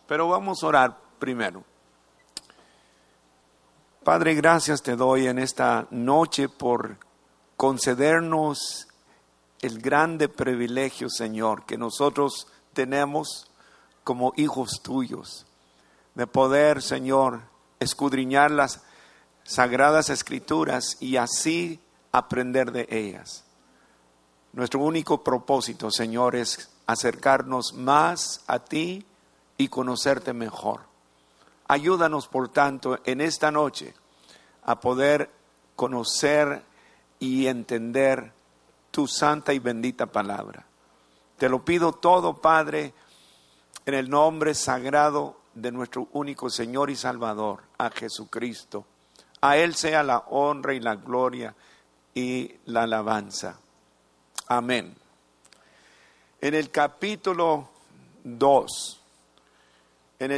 Pero vamos a orar primero. Padre, gracias te doy en esta noche por concedernos el grande privilegio, Señor, que nosotros tenemos como hijos tuyos, de poder, Señor, escudriñar las sagradas escrituras y así aprender de ellas. Nuestro único propósito, Señor, es acercarnos más a ti y conocerte mejor. Ayúdanos, por tanto, en esta noche a poder conocer y entender tu santa y bendita palabra. Te lo pido todo, Padre, en el nombre sagrado de nuestro único Señor y Salvador, a Jesucristo. A Él sea la honra y la gloria y la alabanza. Amén. En el capítulo 2, en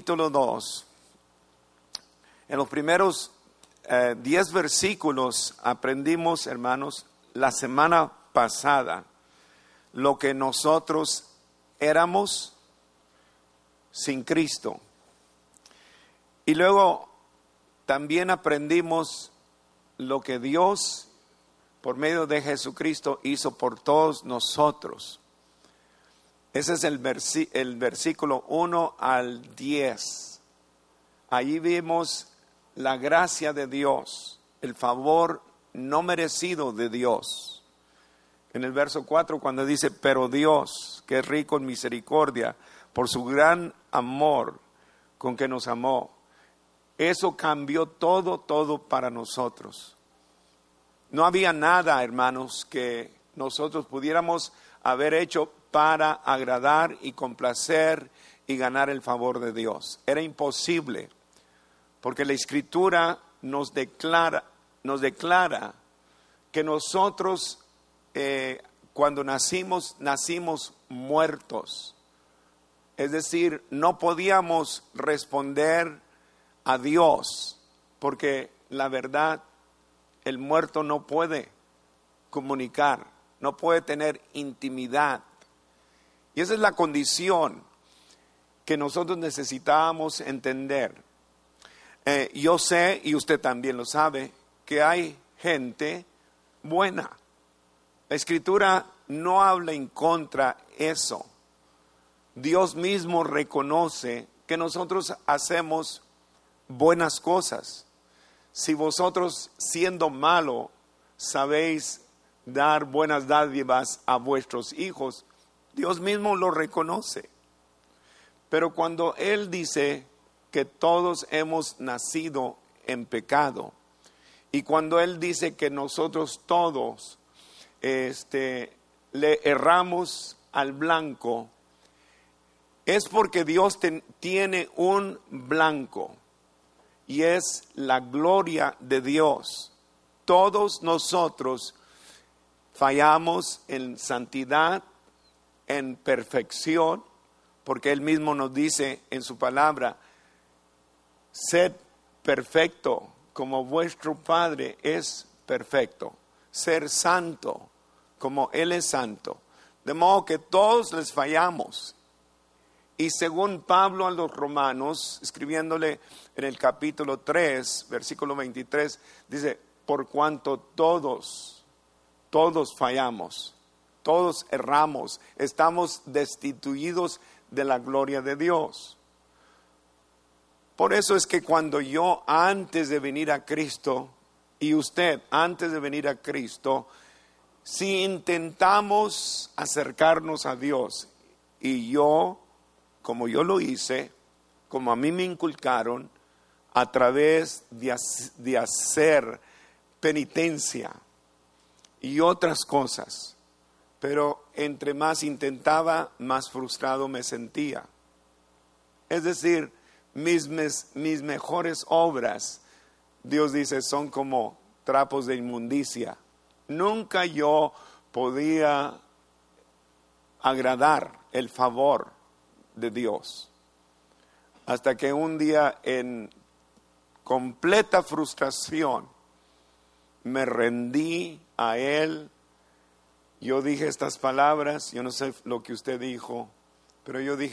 los primeros 10 versículos aprendimos, hermanos, la semana pasada, lo que nosotros éramos sin Cristo. Y luego también aprendimos lo que Dios, por medio de Jesucristo, hizo por todos nosotros. Ese es el versículo 1 al 10. Allí vimos la gracia de Dios, el favor no merecido de Dios. En el verso 4, cuando dice, pero Dios, que es rico en misericordia, por su gran amor con que nos amó, eso cambió todo para nosotros. No había nada, hermanos, que nosotros pudiéramos haber hecho para agradar y complacer y ganar el favor de Dios. Era imposible, porque la Escritura nos declara que nosotros cuando nacimos muertos. Es decir, no podíamos responder a Dios, porque la verdad, el muerto no puede comunicar, no puede tener intimidad. Y esa es la condición que nosotros necesitábamos entender. Yo sé, y usted también lo sabe, que hay gente buena. La Escritura no habla en contra de eso. Dios mismo reconoce que nosotros hacemos buenas cosas. Si vosotros, siendo malo, sabéis dar buenas dádivas a vuestros hijos, Dios mismo lo reconoce. Pero cuando Él dice que todos hemos nacido en pecado, y cuando Él dice que nosotros todos le erramos al blanco, es porque Dios tiene un blanco, y es la gloria de Dios. Todos nosotros fallamos en santidad, en perfección, porque Él mismo nos dice en su palabra, sed perfecto como vuestro Padre es perfecto. Ser santo como Él es santo. De modo que todos les fallamos. Y según Pablo a los Romanos, escribiéndole en el capítulo 3, versículo 23, dice, por cuanto todos fallamos, todos erramos, estamos destituidos de la gloria de Dios. Por eso es que cuando yo antes de venir a Cristo, y usted antes de venir a Cristo, si intentamos acercarnos a Dios, y yo, como yo lo hice, como a mí me inculcaron, a través de hacer penitencia y otras cosas, pero entre más intentaba, más frustrado me sentía. Es decir, mis mejores obras, Dios dice, son como trapos de inmundicia. Nunca yo podía agradar el favor de Dios. Hasta que un día, en completa frustración, me rendí a Él. Yo dije estas palabras, yo no sé lo que usted dijo, pero yo dije,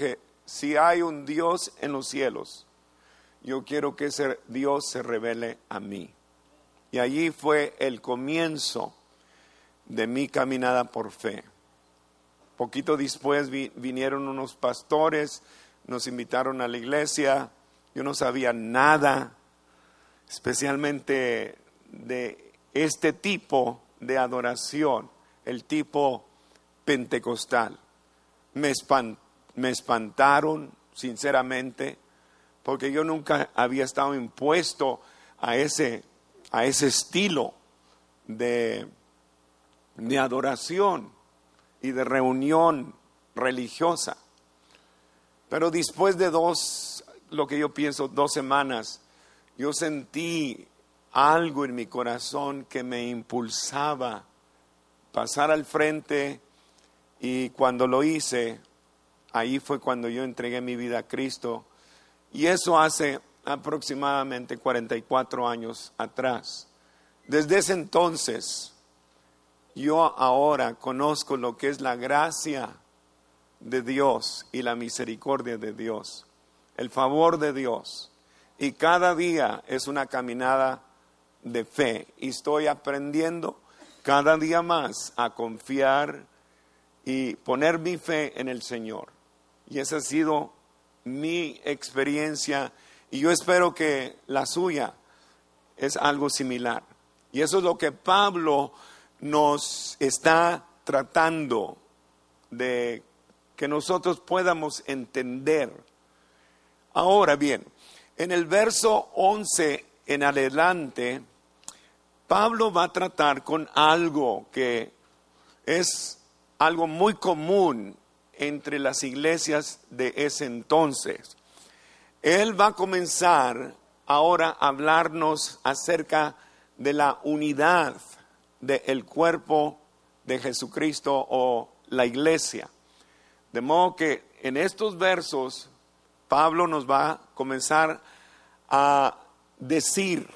si hay un Dios en los cielos, yo quiero que ese Dios se revele a mí. Y allí fue el comienzo de mi caminada por fe. Poquito después vinieron unos pastores, nos invitaron a la iglesia. Yo no sabía nada, especialmente de este tipo de adoración, el tipo pentecostal. Me espantaron, sinceramente, porque yo nunca había estado impuesto a ese estilo de adoración y de reunión religiosa. Pero después de lo que yo pienso, 2 semanas, yo sentí algo en mi corazón que me impulsaba pasar al frente, y cuando lo hice, ahí fue cuando yo entregué mi vida a Cristo, y eso hace aproximadamente 44 años atrás. Desde ese entonces, yo ahora conozco lo que es la gracia de Dios y la misericordia de Dios, el favor de Dios, y cada día es una caminada de fe, y estoy aprendiendo cada día más a confiar y poner mi fe en el Señor. Y esa ha sido mi experiencia, y yo espero que la suya es algo similar. Y eso es lo que Pablo nos está tratando de que nosotros podamos entender. Ahora bien, en el verso 11 en adelante, Pablo va a tratar con algo que es algo muy común entre las iglesias de ese entonces. Él va a comenzar ahora a hablarnos acerca de la unidad del cuerpo de Jesucristo o la iglesia. De modo que en estos versos Pablo nos va a comenzar a decir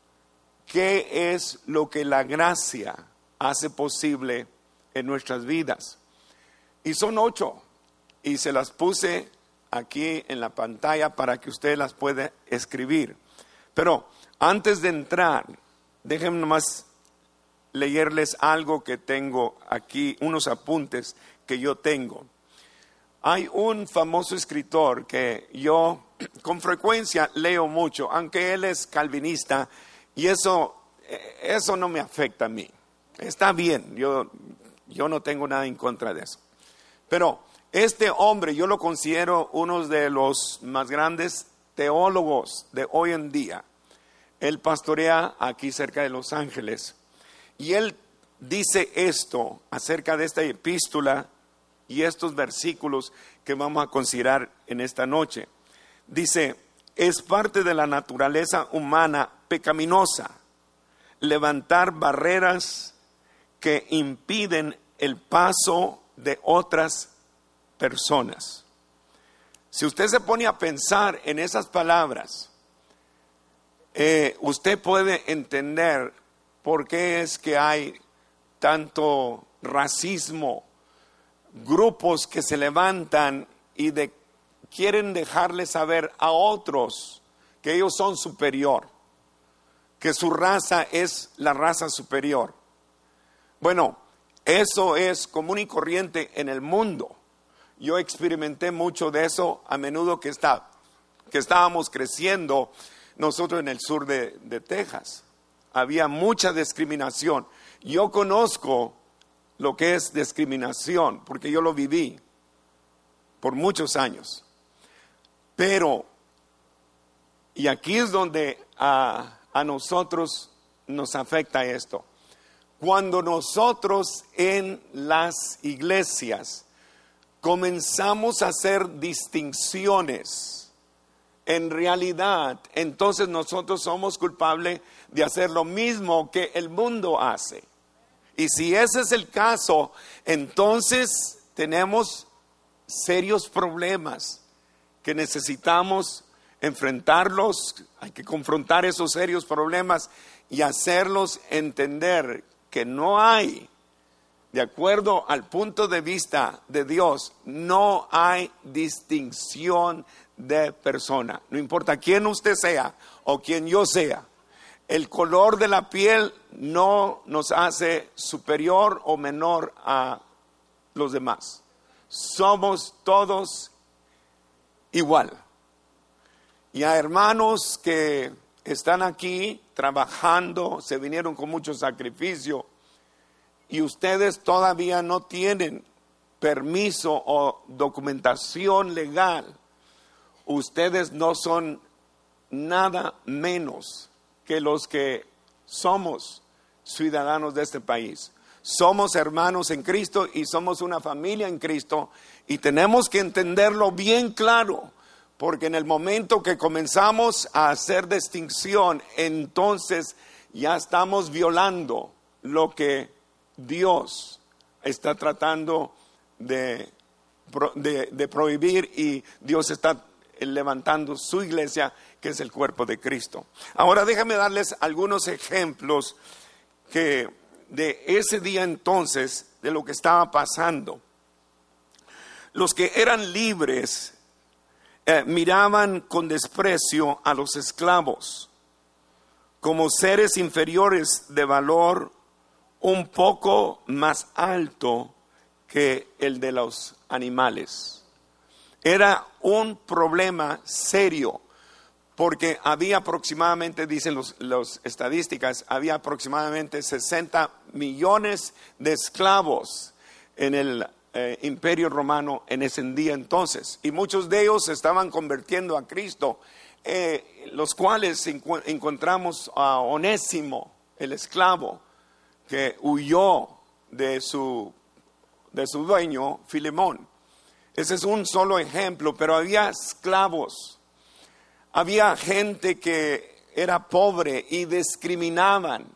qué es lo que la gracia hace posible en nuestras vidas. Y son 8, y se las puse aquí en la pantalla para que usted las pueda escribir. Pero antes de entrar, déjenme nomás leerles algo que tengo aquí, unos apuntes que yo tengo. Hay un famoso escritor que yo con frecuencia leo mucho, aunque él es calvinista, y eso no me afecta a mí. Está bien, yo no tengo nada en contra de eso. Pero este hombre yo lo considero uno de los más grandes teólogos de hoy en día. Él pastorea aquí cerca de Los Ángeles, y él dice esto acerca de esta epístola y estos versículos que vamos a considerar en esta noche. Dice: es parte de la naturaleza humana pecaminosa levantar barreras que impiden el paso de otras personas. Si usted se pone a pensar en esas palabras, usted puede entender por qué es que hay tanto racismo, grupos que se levantan y quieren dejarle saber a otros que ellos son superior, que su raza es la raza superior. Bueno, eso es común y corriente en el mundo. Yo experimenté mucho de eso a menudo que estábamos creciendo nosotros en el sur de Texas. Había mucha discriminación. Yo conozco lo que es discriminación porque yo lo viví por muchos años. Pero, y aquí es donde a nosotros nos afecta esto. Cuando nosotros en las iglesias comenzamos a hacer distinciones, en realidad, entonces nosotros somos culpables de hacer lo mismo que el mundo hace. Y si ese es el caso, entonces tenemos serios problemas que necesitamos enfrentarlos. Hay que confrontar esos serios problemas y hacerlos entender que no hay de acuerdo al punto de vista de Dios, no hay distinción de persona. No importa quién usted sea o quién yo sea. El color de la piel no nos hace superior o menor a los demás. Somos todos igual. Y a hermanos que están aquí trabajando, se vinieron con mucho sacrificio, y ustedes todavía no tienen permiso o documentación legal, ustedes no son nada menos que los que somos ciudadanos de este país. Somos hermanos en Cristo y somos una familia en Cristo, y tenemos que entenderlo bien claro, porque en el momento que comenzamos a hacer distinción, entonces ya estamos violando lo que Dios está tratando de prohibir, y Dios está levantando su iglesia, que es el cuerpo de Cristo. Ahora déjame darles algunos ejemplos de ese día entonces, de lo que estaba pasando. Los que eran libres miraban con desprecio a los esclavos como seres inferiores de valor un poco más alto que el de los animales. Era un problema serio, porque había aproximadamente, dicen las estadísticas, había aproximadamente 60 millones de esclavos en el Imperio Romano en ese día entonces, y muchos de ellos se estaban convirtiendo a Cristo, los cuales encontramos a Onésimo, el esclavo, que huyó de su dueño, Filemón. Ese es un solo ejemplo, pero había esclavos, había gente que era pobre y discriminaban.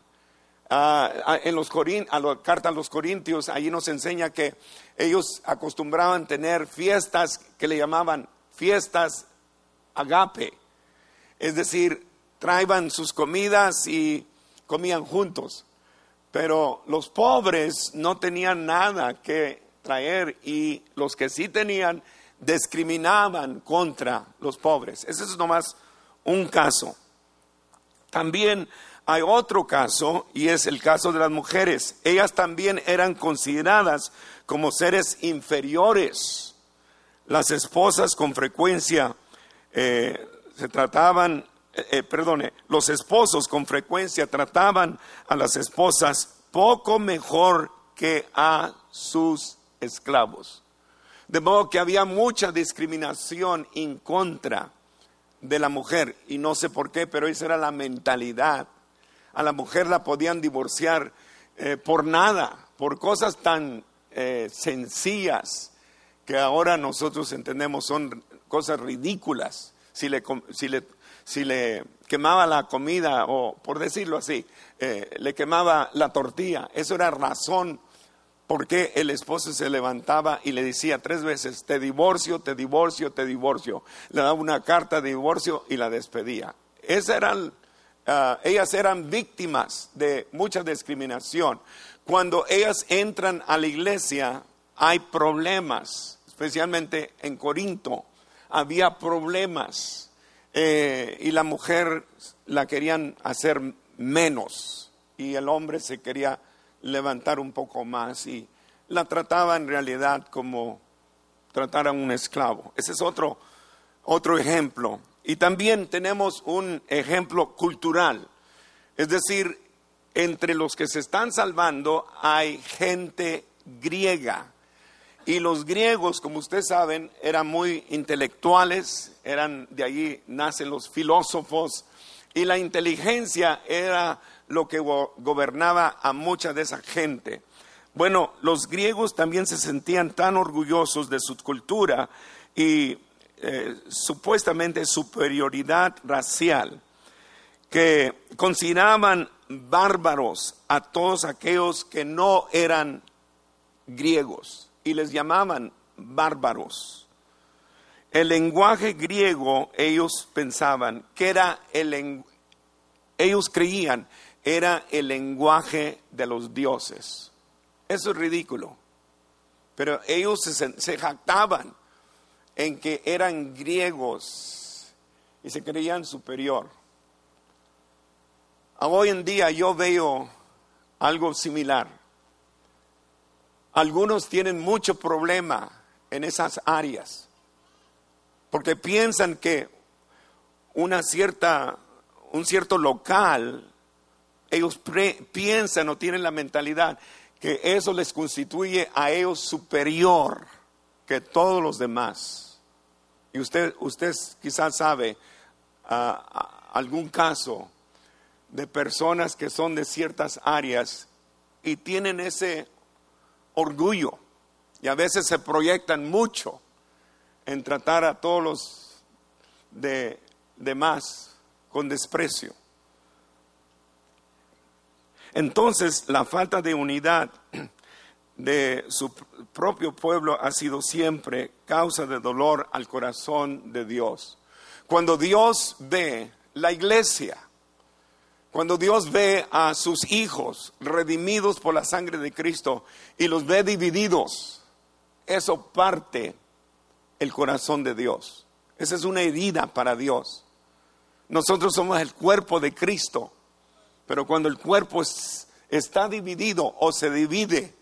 En la carta a los Corintios, allí nos enseña que ellos acostumbraban tener fiestas que le llamaban fiestas agape, es decir, traían sus comidas y comían juntos, pero los pobres no tenían nada que traer, y los que sí tenían discriminaban contra los pobres. Ese es nomás un caso. También hay otro caso, y es el caso de las mujeres. Ellas también eran consideradas como seres inferiores. Las esposas con frecuencia los esposos con frecuencia trataban a las esposas poco mejor que a sus esclavos. De modo que había mucha discriminación en contra de la mujer, y no sé por qué, pero esa era la mentalidad. A la mujer la podían divorciar por nada, por cosas tan sencillas que ahora nosotros entendemos son cosas ridículas. Si le quemaba la comida, o por decirlo así, le quemaba la tortilla, eso era razón porque el esposo se levantaba y le decía 3 veces: te divorcio, te divorcio, te divorcio. Le daba una carta de divorcio y la despedía. Ellas eran víctimas de mucha discriminación. Cuando ellas entran a la iglesia hay problemas, especialmente en Corinto había problemas, y la mujer la querían hacer menos y el hombre se quería levantar un poco más, y la trataba en realidad como tratar a un esclavo. Ese es otro ejemplo. Y también tenemos un ejemplo cultural, es decir, entre los que se están salvando hay gente griega, y los griegos, como ustedes saben, eran muy intelectuales, de allí nacen los filósofos, y la inteligencia era lo que gobernaba a mucha de esa gente. Bueno, los griegos también se sentían tan orgullosos de su cultura y supuestamente superioridad racial, que consideraban bárbaros a todos aquellos que no eran griegos, y les llamaban bárbaros. El lenguaje griego, ellos pensaban que ellos creían era el lenguaje de los dioses. Eso es ridículo. Pero ellos se jactaban en que eran griegos y se creían superior. Hoy en día yo veo algo similar. Algunos tienen mucho problema en esas áreas porque piensan que un cierto local, ellos piensan o tienen la mentalidad que eso les constituye a ellos superior que todos los demás. Y usted quizás sabe algún caso de personas que son de ciertas áreas y tienen ese orgullo y a veces se proyectan mucho en tratar a todos los demás con desprecio. Entonces, la falta de unidad de su propio pueblo ha sido siempre causa de dolor al corazón de Dios. Cuando Dios ve la iglesia, cuando Dios ve a sus hijos redimidos por la sangre de Cristo y los ve divididos, eso parte el corazón de Dios. Esa es una herida para Dios. Nosotros somos el cuerpo de Cristo. Pero cuando el cuerpo está dividido o se divide,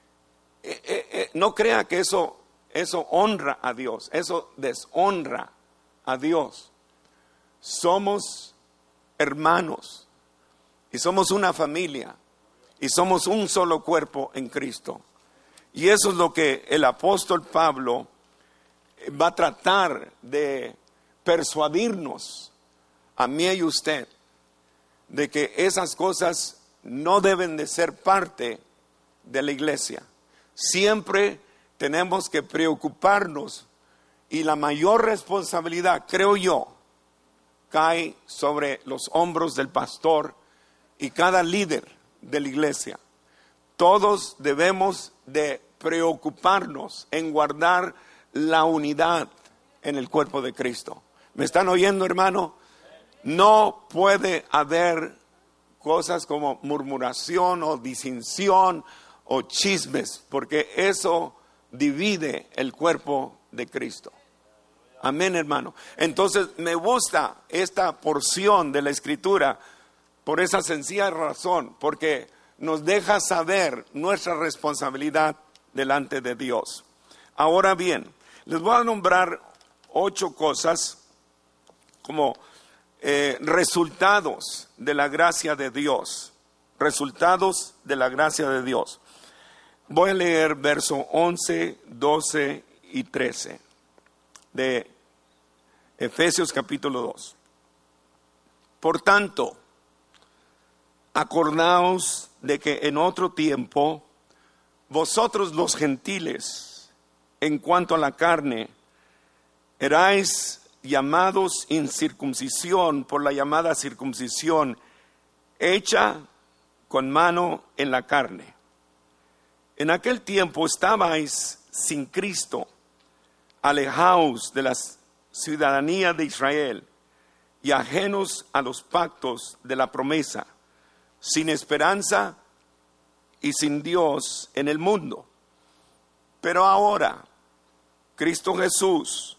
no crea que eso honra a Dios, eso deshonra a Dios. Somos hermanos y somos una familia y somos un solo cuerpo en Cristo. Y eso es lo que el apóstol Pablo va a tratar de persuadirnos a mí y usted, de que esas cosas no deben de ser parte de la iglesia. Siempre tenemos que preocuparnos y la mayor responsabilidad, creo yo, cae sobre los hombros del pastor y cada líder de la iglesia. Todos debemos de preocuparnos en guardar la unidad en el cuerpo de Cristo. ¿Me están oyendo, hermano? No puede haber cosas como murmuración o disensión o chismes, porque eso divide el cuerpo de Cristo. Amén, hermano. Entonces me gusta esta porción de la Escritura por esa sencilla razón, porque nos deja saber nuestra responsabilidad delante de Dios. Ahora bien, les voy a nombrar 8 cosas como resultados de la gracia de Dios. Resultados de la gracia de Dios. Voy a leer versos 11, 12 y 13 de Efesios capítulo 2. Por tanto, acordaos de que en otro tiempo vosotros los gentiles, en cuanto a la carne, erais llamados incircuncisión por la llamada circuncisión hecha con mano en la carne. En aquel tiempo estabais sin Cristo, alejaos de la ciudadanía de Israel y ajenos a los pactos de la promesa, sin esperanza y sin Dios en el mundo. Pero ahora, Cristo Jesús,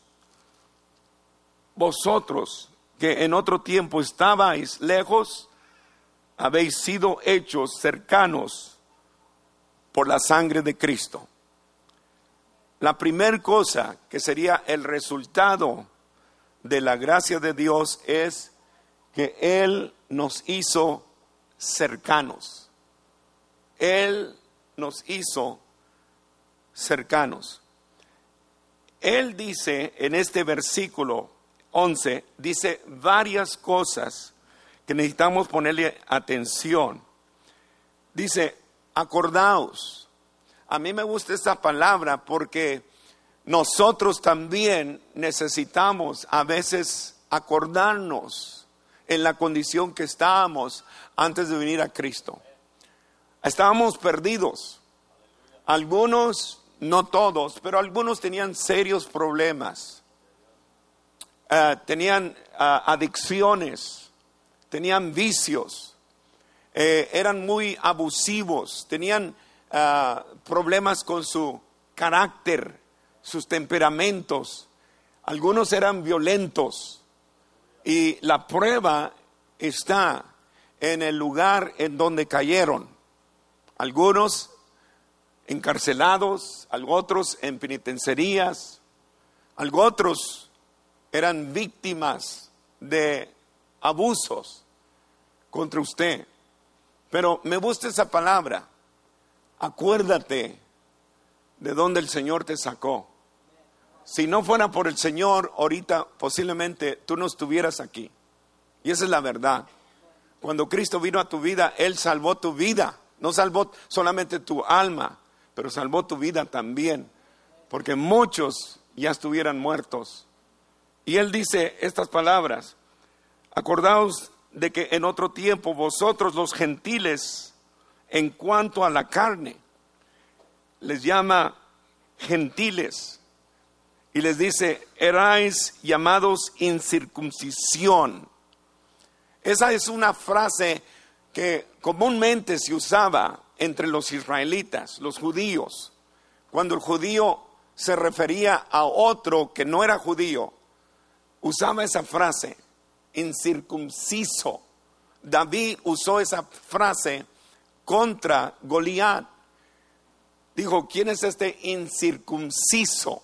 vosotros que en otro tiempo estabais lejos, habéis sido hechos cercanos por la sangre de Cristo. La primera cosa que sería el resultado de la gracia de Dios es que Él nos hizo cercanos. Él nos hizo cercanos. Él dice en este versículo 11, dice varias cosas que necesitamos ponerle atención. Dice, acordaos. A mí me gusta esta palabra porque nosotros también necesitamos a veces acordarnos en la condición que estábamos antes de venir a Cristo. Estábamos perdidos. Algunos, no todos, pero algunos tenían serios problemas. Tenían adicciones, tenían vicios, eran muy abusivos, tenían problemas con su carácter, sus temperamentos. Algunos eran violentos y la prueba está en el lugar en donde cayeron. Algunos encarcelados, otros en penitenciarías, otros eran víctimas de abusos contra usted. Pero me gusta esa palabra. Acuérdate de dónde el Señor te sacó. Si no fuera por el Señor, ahorita posiblemente tú no estuvieras aquí. Y esa es la verdad. Cuando Cristo vino a tu vida, Él salvó tu vida. No salvó solamente tu alma, pero salvó tu vida también. Porque muchos ya estuvieran muertos. Y Él dice estas palabras: acordaos de que en otro tiempo vosotros los gentiles, en cuanto a la carne, les llama gentiles. Y les dice, erais llamados incircuncisión. Esa es una frase que comúnmente se usaba entre los israelitas, los judíos. Cuando el judío se refería a otro que no era judío, usaba esa frase, incircunciso. David usó esa frase contra Goliat. Dijo, ¿quién es este incircunciso?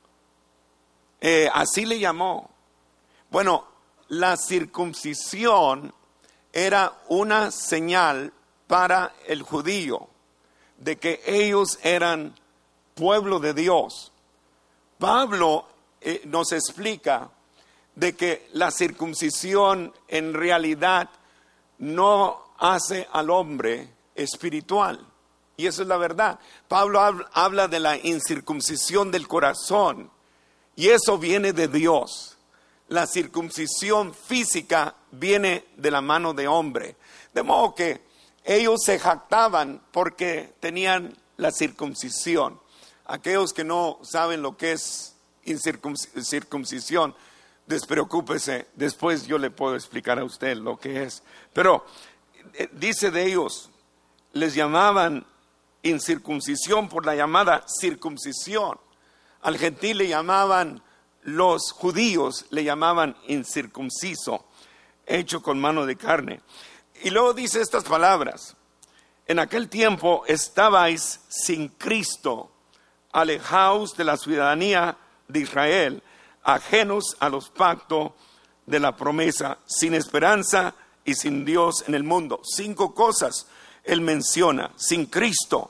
Así le llamó. Bueno, la circuncisión era una señal para el judío de que ellos eran pueblo de Dios. Pablo nos explica de que la circuncisión en realidad no hace al hombre espiritual. Y eso es la verdad. Pablo habla de la incircuncisión del corazón. Y eso viene de Dios. La circuncisión física viene de la mano de hombre. De modo que ellos se jactaban porque tenían la circuncisión. Aquellos que no saben lo que es circuncisión, despreocúpese. Después yo le puedo explicar a usted lo que es. Pero dice de ellos, les llamaban incircuncisión por la llamada circuncisión. Al gentil le llamaban, los judíos le llamaban incircunciso, hecho con mano de carne. Y luego dice estas palabras: en aquel tiempo estabais sin Cristo, alejaos de la ciudadanía de Israel, ajenos a los pactos de la promesa, sin esperanza y sin Dios en el mundo. 5 cosas él menciona: sin Cristo,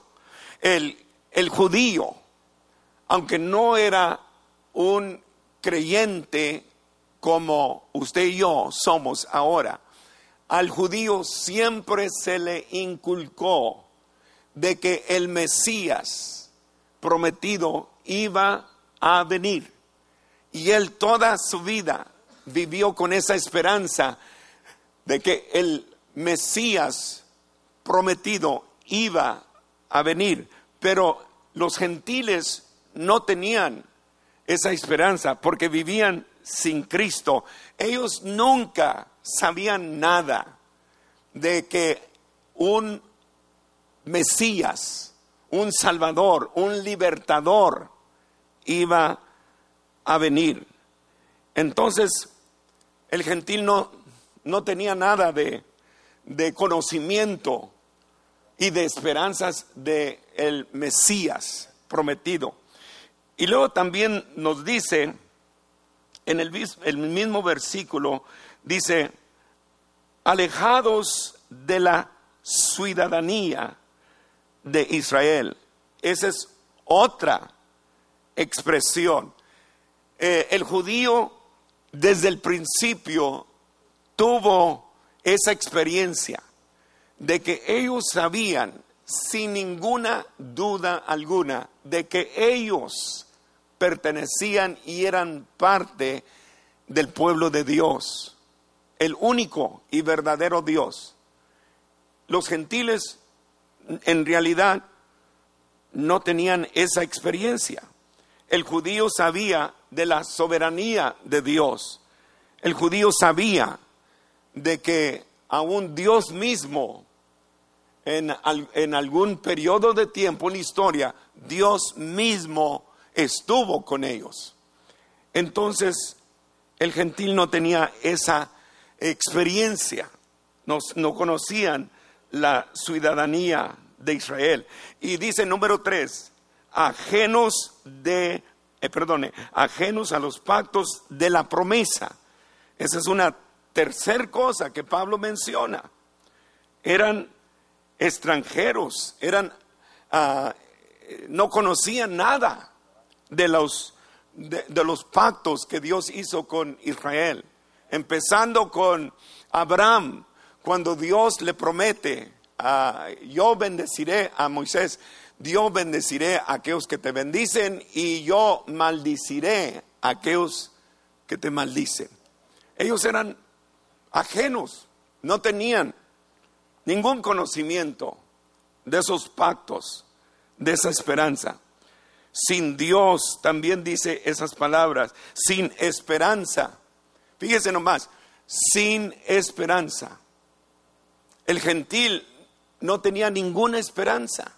el judío, aunque no era un creyente como usted y yo somos ahora, al judío siempre se le inculcó de que el Mesías prometido iba a venir. Y él toda su vida vivió con esa esperanza de que el Mesías prometido iba a venir. Pero los gentiles no tenían esa esperanza porque vivían sin Cristo. Ellos nunca sabían nada de que un Mesías, un Salvador, un Libertador iba a venir. Entonces el gentil no tenía nada de conocimiento y de esperanzas de el Mesías prometido. Y luego también nos dice, en el mismo versículo, dice, alejados de la ciudadanía de Israel. Esa es otra expresión. El judío desde el principio tuvo esa experiencia de que ellos sabían sin ninguna duda alguna de que ellos pertenecían y eran parte del pueblo de Dios, el único y verdadero Dios. Los gentiles en realidad no tenían esa experiencia. El judío sabía de la soberanía de Dios. El judío sabía de que aún Dios mismo en algún periodo de tiempo en la historia, Dios mismo estuvo con ellos. Entonces, el gentil no tenía esa experiencia, no conocían la ciudadanía de Israel. Y dice número 3, ajenos a los pactos de la promesa. Esa es una tercera cosa que Pablo menciona. Eran extranjeros, no conocían nada de los pactos que Dios hizo con Israel. Empezando con Abraham, cuando Dios le promete, yo bendeciré a Moisés, yo bendeciré a aquellos que te bendicen y yo maldiciré a aquellos que te maldicen. Ellos eran ajenos, no tenían ningún conocimiento de esos pactos, de esa esperanza. Sin Dios, también dice esas palabras, sin esperanza. Fíjese nomás, sin esperanza. El gentil no tenía ninguna esperanza.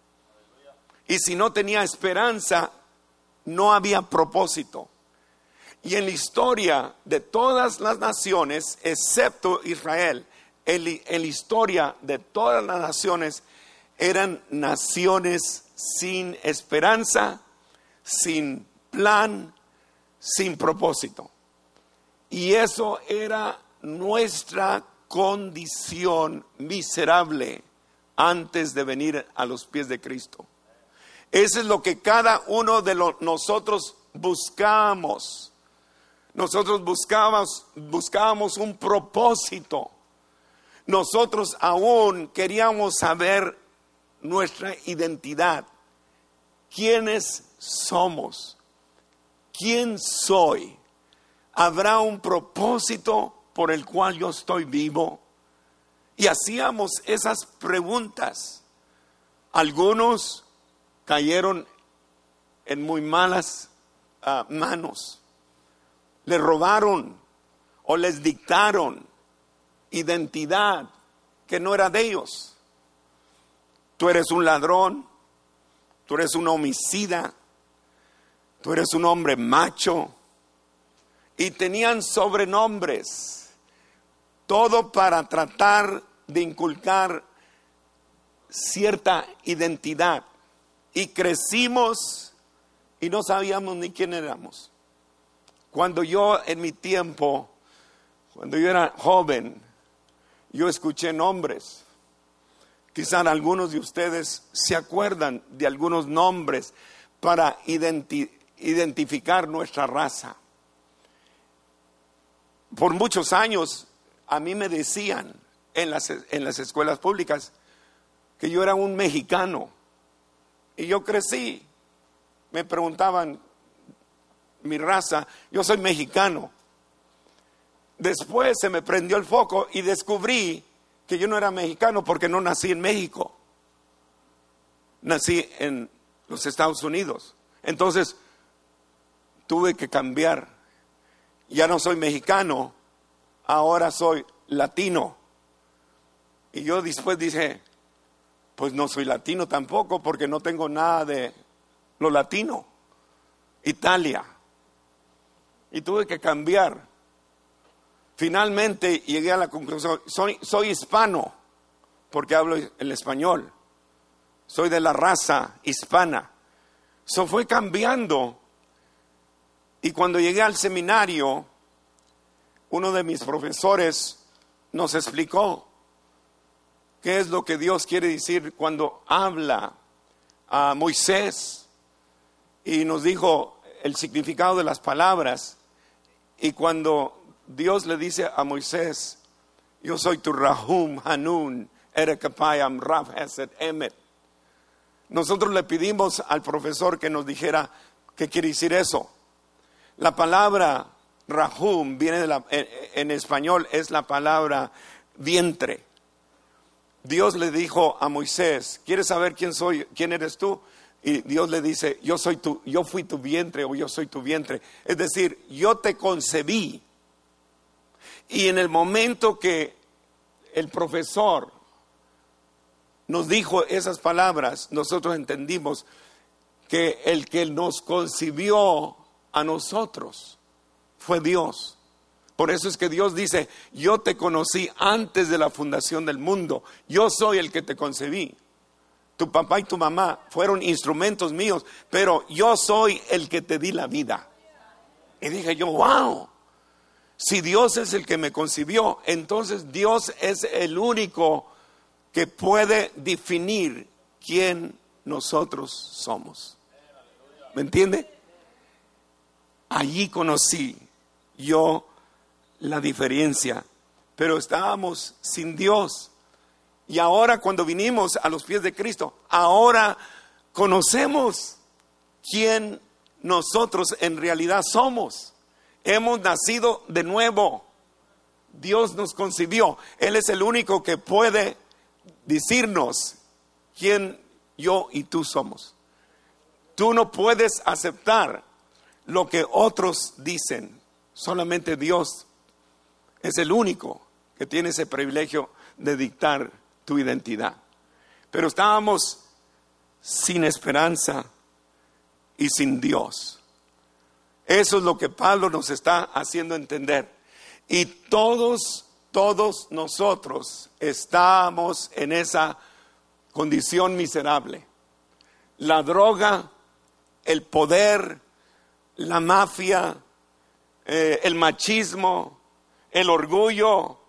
Y si no tenía esperanza, no había propósito. Y en la historia de todas las naciones, excepto Israel, en la historia de todas las naciones, eran naciones sin esperanza, sin plan, sin propósito. Y eso era nuestra condición miserable antes de venir a los pies de Cristo. Eso es lo que cada uno de nosotros buscamos. Nosotros buscábamos un propósito. Nosotros aún queríamos saber nuestra identidad. ¿Quiénes somos? ¿Quién soy? ¿Habrá un propósito por el cual yo estoy vivo? Y hacíamos esas preguntas. Algunos cayeron en muy malas manos. Le robaron o les dictaron identidad que no era de ellos. Tú eres un ladrón, tú eres un homicida, tú eres un hombre macho. Y tenían sobrenombres, todo para tratar de inculcar cierta identidad. Y crecimos y no sabíamos ni quién éramos. Cuando yo en mi tiempo, cuando yo era joven, yo escuché nombres. Quizás algunos de ustedes se acuerdan de algunos nombres para identificar nuestra raza. Por muchos años a mí me decían en las escuelas públicas que yo era un mexicano. Y yo crecí, me preguntaban mi raza, yo soy mexicano. Después se me prendió el foco y descubrí que yo no era mexicano porque no nací en México. Nací en los Estados Unidos. Entonces tuve que cambiar. Ya no soy mexicano, ahora soy latino. Y yo después dije, pues no soy latino tampoco porque no tengo nada de lo latino. Italia. Y tuve que cambiar. Finalmente llegué a la conclusión, soy hispano porque hablo el español. Soy de la raza hispana. Eso fue cambiando. Y cuando llegué al seminario, uno de mis profesores nos explicó qué es lo que Dios quiere decir cuando habla a Moisés. Y nos dijo el significado de las palabras. Y cuando Dios le dice a Moisés, yo soy tu Rahum, Hanun, Erekapayam, Rav, Hesed, Emet. Nosotros le pedimos al profesor que nos dijera qué quiere decir eso. La palabra Rahum viene en español, es la palabra vientre. Dios le dijo a Moisés, ¿quieres saber quién soy, quién eres tú? Y Dios le dice, yo fui tu vientre o yo soy tu vientre. Es decir, yo te concebí. Y en el momento que el profesor nos dijo esas palabras, nosotros entendimos que el que nos concibió a nosotros fue Dios. Por eso es que Dios dice, yo te conocí antes de la fundación del mundo. Yo soy el que te concebí. Tu papá y tu mamá fueron instrumentos míos, pero yo soy el que te di la vida. Y dije yo, wow, si Dios es el que me concibió, entonces Dios es el único que puede definir quién nosotros somos. ¿Me entiende? Allí conocí yo la diferencia, pero estábamos sin Dios. Y ahora cuando vinimos a los pies de Cristo, ahora conocemos quién nosotros en realidad somos. Hemos nacido de nuevo. Dios nos concibió. Él es el único que puede decirnos quién yo y tú somos. Tú no puedes aceptar lo que otros dicen. Solamente Dios es el único que tiene ese privilegio de dictar tu identidad. Pero estábamos sin esperanza y sin Dios. Eso es lo que Pablo nos está haciendo entender. Y todos nosotros estamos en esa condición miserable. La droga, el poder, la mafia, el machismo, el orgullo,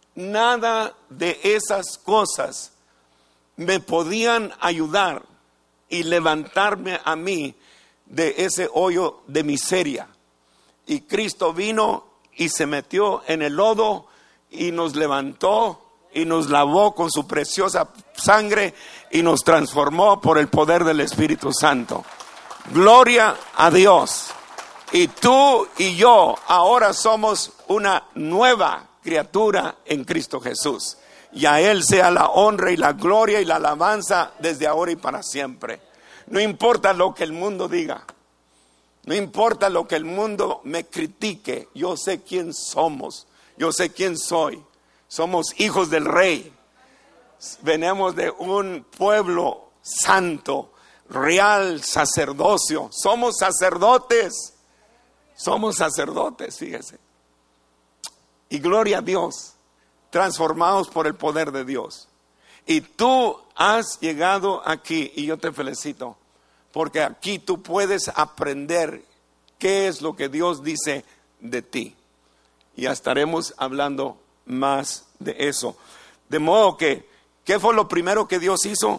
nada de esas cosas me podían ayudar y levantarme a mí de ese hoyo de miseria. Y Cristo vino y se metió en el lodo y nos levantó y nos lavó con su preciosa sangre y nos transformó por el poder del Espíritu Santo. Gloria a Dios. Y tú y yo ahora somos una nueva criatura en Cristo Jesús. Y a Él sea la honra y la gloria y la alabanza desde ahora y para siempre. No importa lo que el mundo diga. No importa lo que el mundo me critique. Yo sé quién somos. Yo sé quién soy. Somos hijos del Rey. Venimos de un pueblo santo, real sacerdocio. Somos sacerdotes. Somos sacerdotes, fíjese. Y gloria a Dios, transformados por el poder de Dios. Y tú has llegado aquí y yo te felicito, porque aquí tú puedes aprender qué es lo que Dios dice de ti. Y ya estaremos hablando más de eso. De modo que, ¿qué fue lo primero que Dios hizo?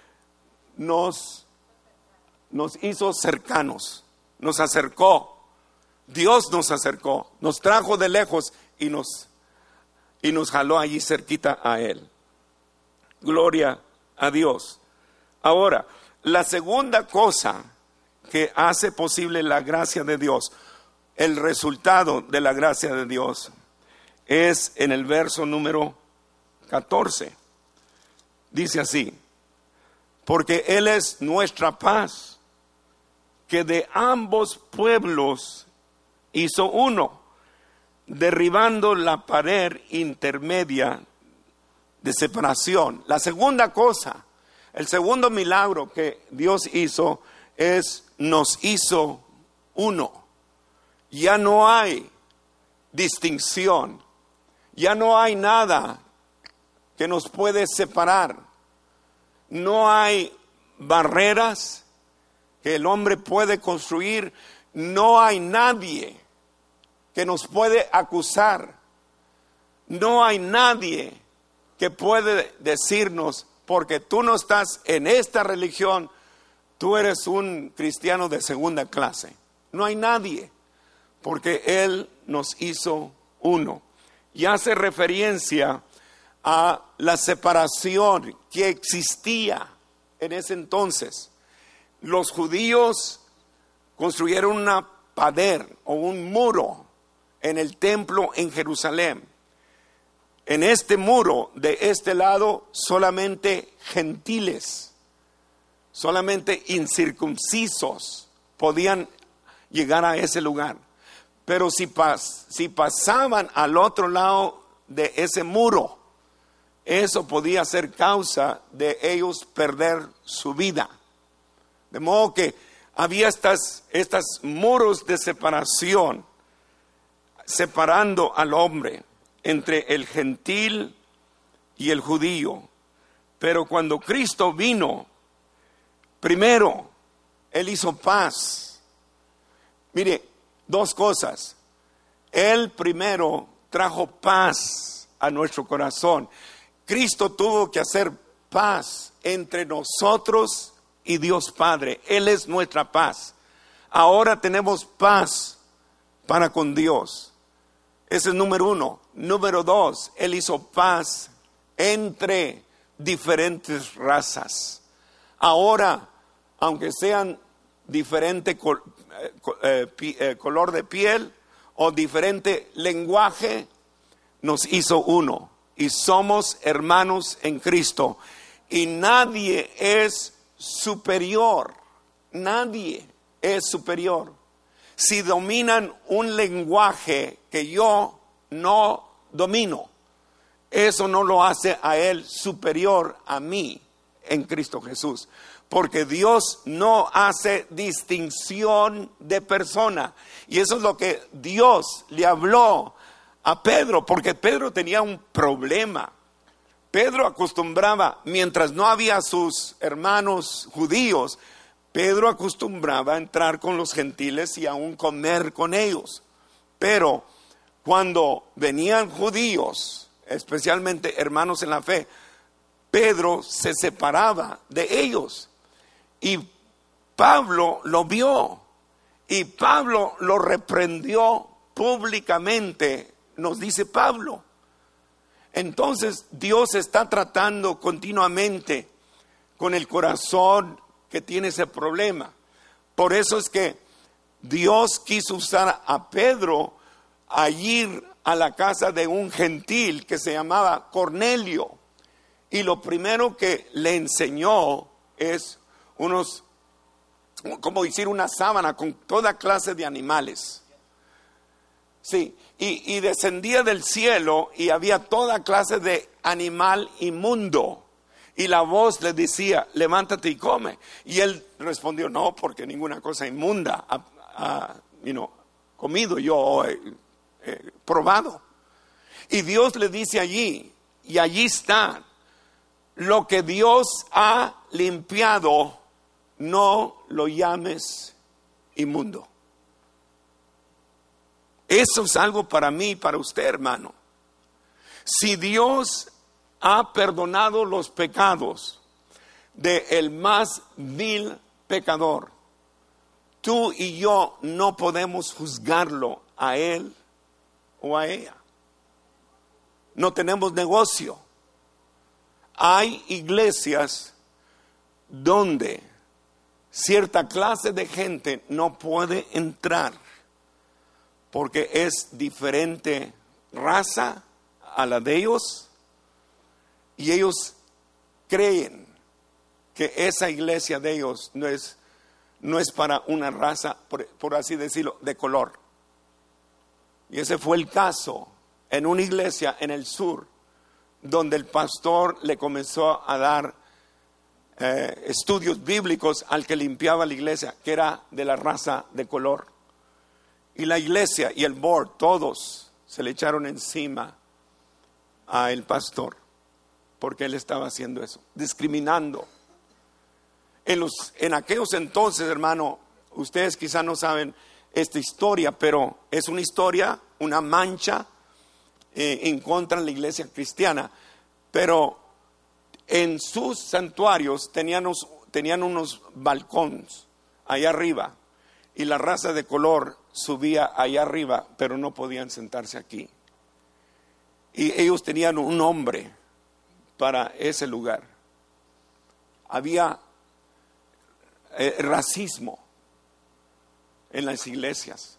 Nos hizo cercanos, nos acercó. Dios nos acercó, nos trajo de lejos y nos jaló allí cerquita a Él. Gloria a Dios. Ahora, la segunda cosa que hace posible la gracia de Dios, el resultado de la gracia de Dios, es en el verso número 14. Dice así: porque Él es nuestra paz, que de ambos pueblos hizo uno, derribando la pared intermedia de separación. La segunda cosa, el segundo milagro que Dios hizo es nos hizo uno. Ya no hay distinción, ya no hay nada que nos puede separar. No hay barreras que el hombre puede construir. No hay nadie que nos puede acusar. No hay nadie que puede decirnos, porque tú no estás en esta religión, tú eres un cristiano de segunda clase. No hay nadie, porque Él nos hizo uno. Y hace referencia a la separación que existía en ese entonces. Los judíos construyeron una pared o un muro en el templo en Jerusalén. En este muro, de este lado, solamente gentiles, solamente incircuncisos podían llegar a ese lugar. Pero si pasaban al otro lado de ese muro, eso podía ser causa de ellos perder su vida. De modo que había estas muros de separación, separando al hombre entre el gentil y el judío. Pero cuando Cristo vino, primero, Él hizo paz. Mire, dos cosas. Él primero trajo paz a nuestro corazón. Cristo tuvo que hacer paz entre nosotros y Dios Padre. Él es nuestra paz. Ahora tenemos paz para con Dios. Ese es número uno. Número dos, Él hizo paz entre diferentes razas. Ahora, aunque sean diferente color de piel o diferente lenguaje, nos hizo uno y somos hermanos en Cristo. Y nadie es superior, nadie es superior. Si dominan un lenguaje que yo no domino, eso no lo hace a él superior a mí en Cristo Jesús. Porque Dios no hace distinción de persona. Y eso es lo que Dios le habló a Pedro, porque Pedro tenía un problema. Pedro acostumbraba, mientras no había sus hermanos judíos, Pedro acostumbraba a entrar con los gentiles y aún comer con ellos. Pero cuando venían judíos, especialmente hermanos en la fe, Pedro se separaba de ellos. Y Pablo lo vio. Y Pablo lo reprendió públicamente, nos dice Pablo. Entonces Dios está tratando continuamente con el corazón que tiene ese problema. Por eso es que Dios quiso usar a Pedro a ir a la casa de un gentil que se llamaba Cornelio. Y lo primero que le enseñó es como decir, una sábana con toda clase de animales. Sí, y descendía del cielo y había toda clase de animal inmundo. Y la voz le decía, levántate y come. Y él respondió, no, porque ninguna cosa inmunda comido yo, probado. Y Dios le dice allí, y allí está, lo que Dios ha limpiado, no lo llames inmundo. Eso es algo para mí y para usted, hermano. Si Dios ha perdonado los pecados del más vil pecador, tú y yo no podemos juzgarlo a él o a ella. No tenemos negocio. Hay iglesias donde cierta clase de gente no puede entrar porque es diferente raza a la de ellos, y ellos creen que esa iglesia de ellos no es para una raza, por así decirlo, de color. Y ese fue el caso en una iglesia en el sur, donde el pastor le comenzó a dar estudios bíblicos al que limpiaba la iglesia, que era de la raza de color. Y la iglesia y el board, todos se le echaron encima a el pastor, porque él estaba haciendo eso, discriminando. En aquellos entonces, hermano, ustedes quizás no saben esta historia, pero es una historia, una mancha en contra de la iglesia cristiana. Pero en sus santuarios tenían unos balcones allá arriba, y la raza de color subía allá arriba, pero no podían sentarse aquí. Y ellos tenían un nombre para ese lugar. Había racismo en las iglesias.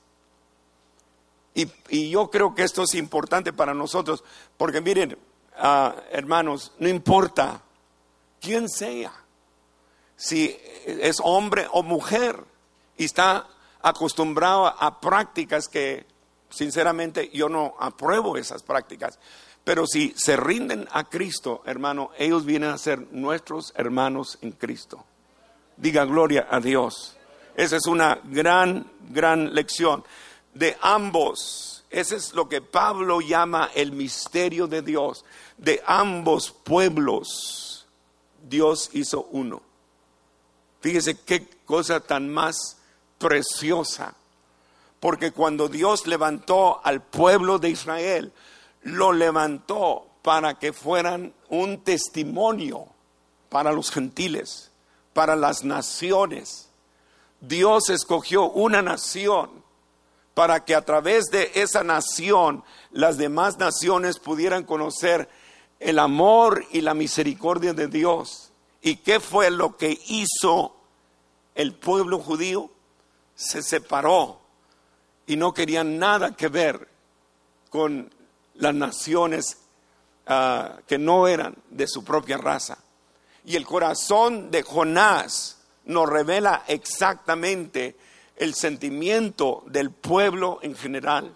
Y yo creo que esto es importante para nosotros, porque miren, hermanos, no importa quién sea, si es hombre o mujer, y está acostumbrado a prácticas que sinceramente yo no apruebo esas prácticas, Pero si se rinden a Cristo, hermano, ellos vienen a ser nuestros hermanos en Cristo. Diga gloria a Dios. Esa es una gran lección de ambos. Ese es lo que Pablo llama el misterio de Dios. De ambos pueblos, Dios hizo uno. Fíjese qué cosa tan más preciosa. Porque cuando Dios levantó al pueblo de Israel, lo levantó para que fueran un testimonio para los gentiles, para las naciones. Dios escogió una nación para que a través de esa nación las demás naciones pudieran conocer el amor y la misericordia de Dios. ¿Y qué fue lo que hizo el pueblo judío? Se separó y no querían nada que ver con las naciones que no eran de su propia raza. Y el corazón de Jonás nos revela exactamente el sentimiento del pueblo en general.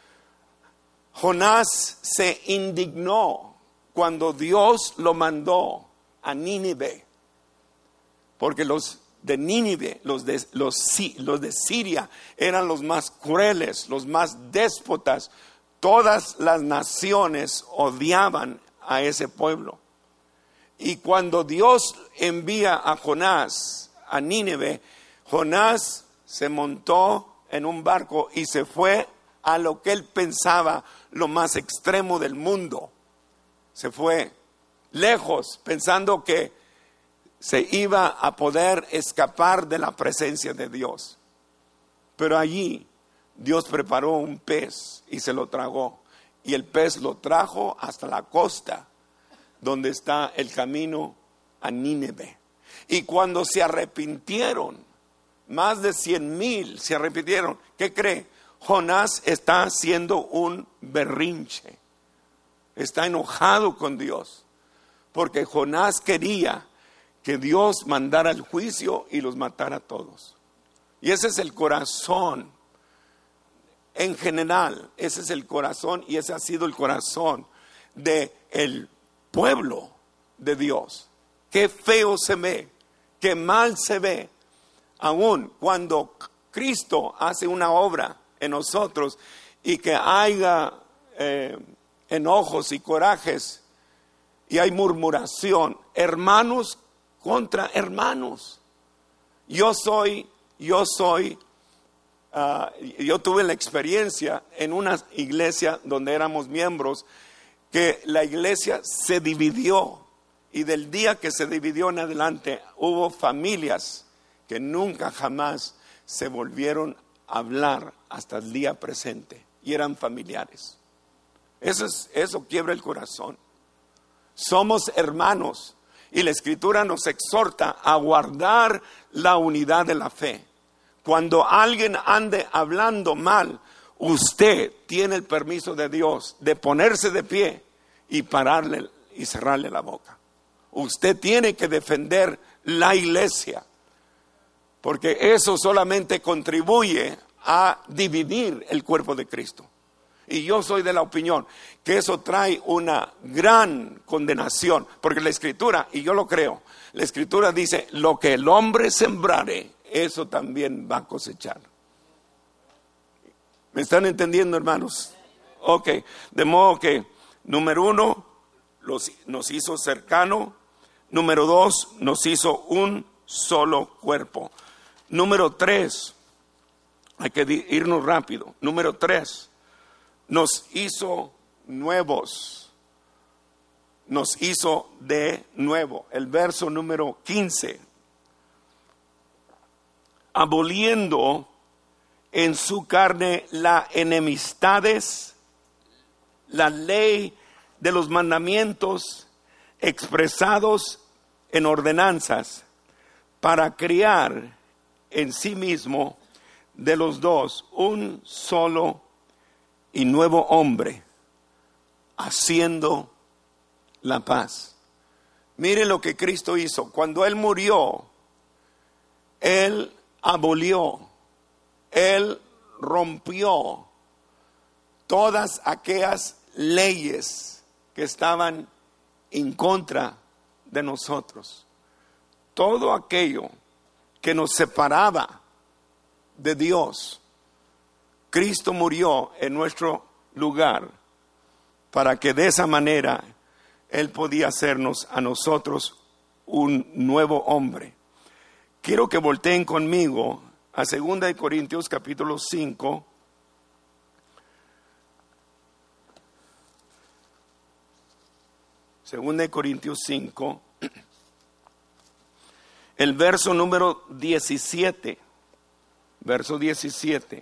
Jonás se indignó cuando Dios lo mandó a Nínive, porque los de Nínive, los de Siria, eran los más crueles, los más déspotas. Todas las naciones odiaban a ese pueblo. Y cuando Dios envía a Jonás a Nínive, Jonás se montó en un barco y se fue a lo que él pensaba lo más extremo del mundo. Se fue lejos pensando que se iba a poder escapar de la presencia de Dios. Pero allí Dios preparó un pez y se lo tragó. Y el pez lo trajo hasta la costa, donde está el camino a Nínive. Y cuando se arrepintieron, más de 100,000 se arrepintieron. ¿Qué cree? Jonás está haciendo un berrinche. Está enojado con Dios. Porque Jonás quería que Dios mandara el juicio y los matara a todos. Y ese es el corazón. En general, ese es el corazón y ese ha sido el corazón del pueblo de Dios. Qué feo se ve, qué mal se ve, aun cuando Cristo hace una obra en nosotros y que haya enojos y corajes y hay murmuración, hermanos contra hermanos. Yo tuve la experiencia en una iglesia donde éramos miembros, que la iglesia se dividió, y del día que se dividió en adelante hubo familias que nunca jamás se volvieron a hablar hasta el día presente, y eran familiares. Eso quiebra el corazón. Somos hermanos y la Escritura nos exhorta a guardar la unidad de la fe. Cuando alguien ande hablando mal, usted tiene el permiso de Dios de ponerse de pie y pararle y cerrarle la boca. Usted tiene que defender la iglesia, porque eso solamente contribuye a dividir el cuerpo de Cristo. Y yo soy de la opinión que eso trae una gran condenación, porque la Escritura, y yo lo creo, la Escritura dice: lo que el hombre sembrare, eso también va a cosechar. ¿Me están entendiendo, hermanos? Ok, de modo que número 1, nos hizo cercano. Número 2, nos hizo un solo cuerpo. Número 3, hay que irnos rápido. Número 3, nos hizo nuevos. Nos hizo de nuevo. El verso número 15. Aboliendo en su carne las enemistades, la ley de los mandamientos expresados en ordenanzas, para crear en sí mismo de los dos un solo y nuevo hombre, haciendo la paz. Mire lo que Cristo hizo. Cuando Él murió, Él abolió, Él rompió todas aquellas leyes que estaban en contra de nosotros. Todo aquello que nos separaba de Dios, Cristo murió en nuestro lugar para que de esa manera Él podía hacernos a nosotros un nuevo hombre. Quiero que volteen conmigo a 2 Corintios capítulo 5. Segunda de Corintios 5, el verso número 17, verso 17,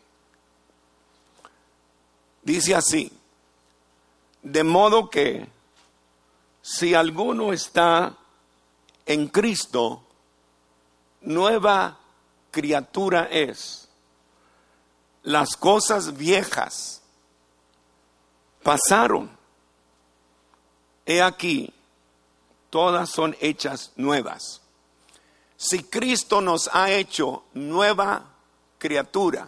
dice así: de modo que si alguno está en Cristo, nueva criatura es. Las cosas viejas pasaron. He aquí, todas son hechas nuevas. Si Cristo nos ha hecho nueva criatura,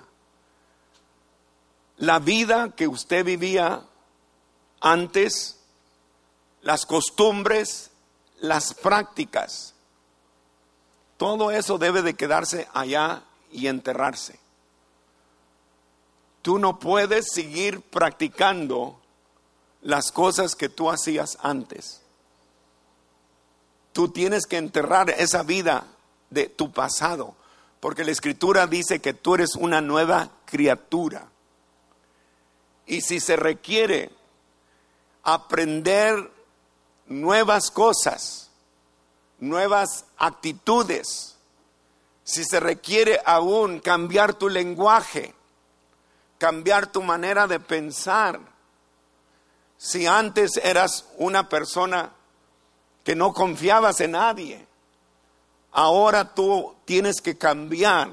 la vida que usted vivía antes, las costumbres, las prácticas, todo eso debe de quedarse allá y enterrarse. Tú no puedes seguir practicando las cosas que tú hacías antes. Tú tienes que enterrar esa vida de tu pasado, porque la Escritura dice que tú eres una nueva criatura. Y si se requiere aprender nuevas cosas, nuevas actitudes, si se requiere aún cambiar tu lenguaje, cambiar tu manera de pensar. Si antes eras una persona que no confiabas en nadie, ahora tú tienes que cambiar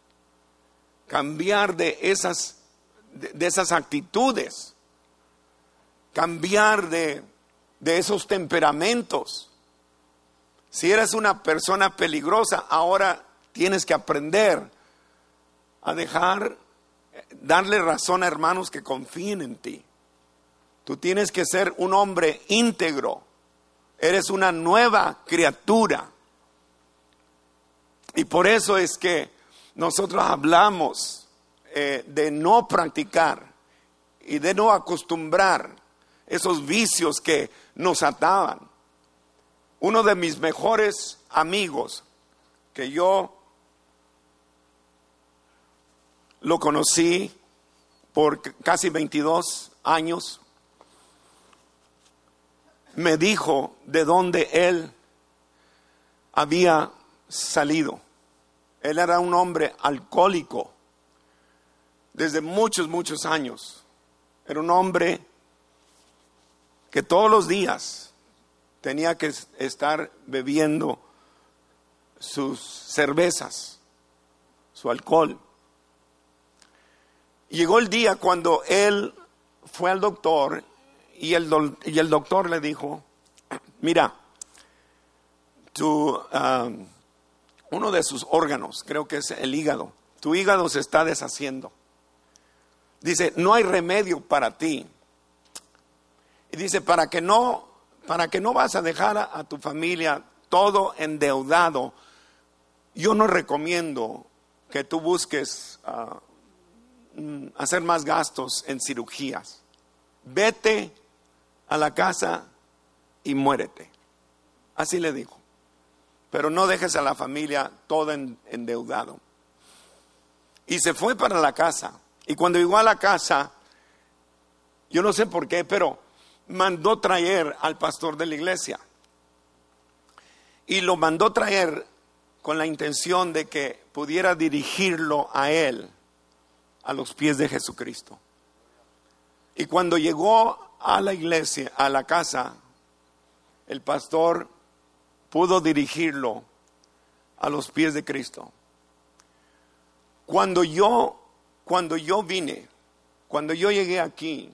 de esas actitudes, cambiar de esos temperamentos. Si eres una persona peligrosa, ahora tienes que aprender a darle razón a hermanos que confíen en ti. Tú tienes que ser un hombre íntegro. Eres una nueva criatura. Y por eso es que nosotros hablamos de no practicar y de no acostumbrar esos vicios que nos ataban. Uno de mis mejores amigos, que yo lo conocí por casi 22 años, me dijo de dónde él había salido. Él era un hombre alcohólico desde muchos años. Era un hombre que todos los días tenía que estar bebiendo sus cervezas, su alcohol. Llegó el día cuando él fue al doctor y el doctor le dijo: mira, uno de sus órganos, creo que es el hígado, tu hígado se está deshaciendo. Dice, no hay remedio para ti. Y dice, para que no vas a dejar a tu familia todo endeudado, yo no recomiendo que tú busques hacer más gastos en cirugías. Vete a la casa y muérete. Así le dijo. Pero no dejes a la familia todo endeudado. Y se fue para la casa. Y cuando llegó a la casa, yo no sé por qué, pero mandó traer al pastor de la iglesia. Y lo mandó traer con la intención de que pudiera dirigirlo a él, a los pies de Jesucristo. Y cuando llegó a la iglesia, a la casa, el pastor pudo dirigirlo a los pies de Cristo. Cuando yo llegué aquí,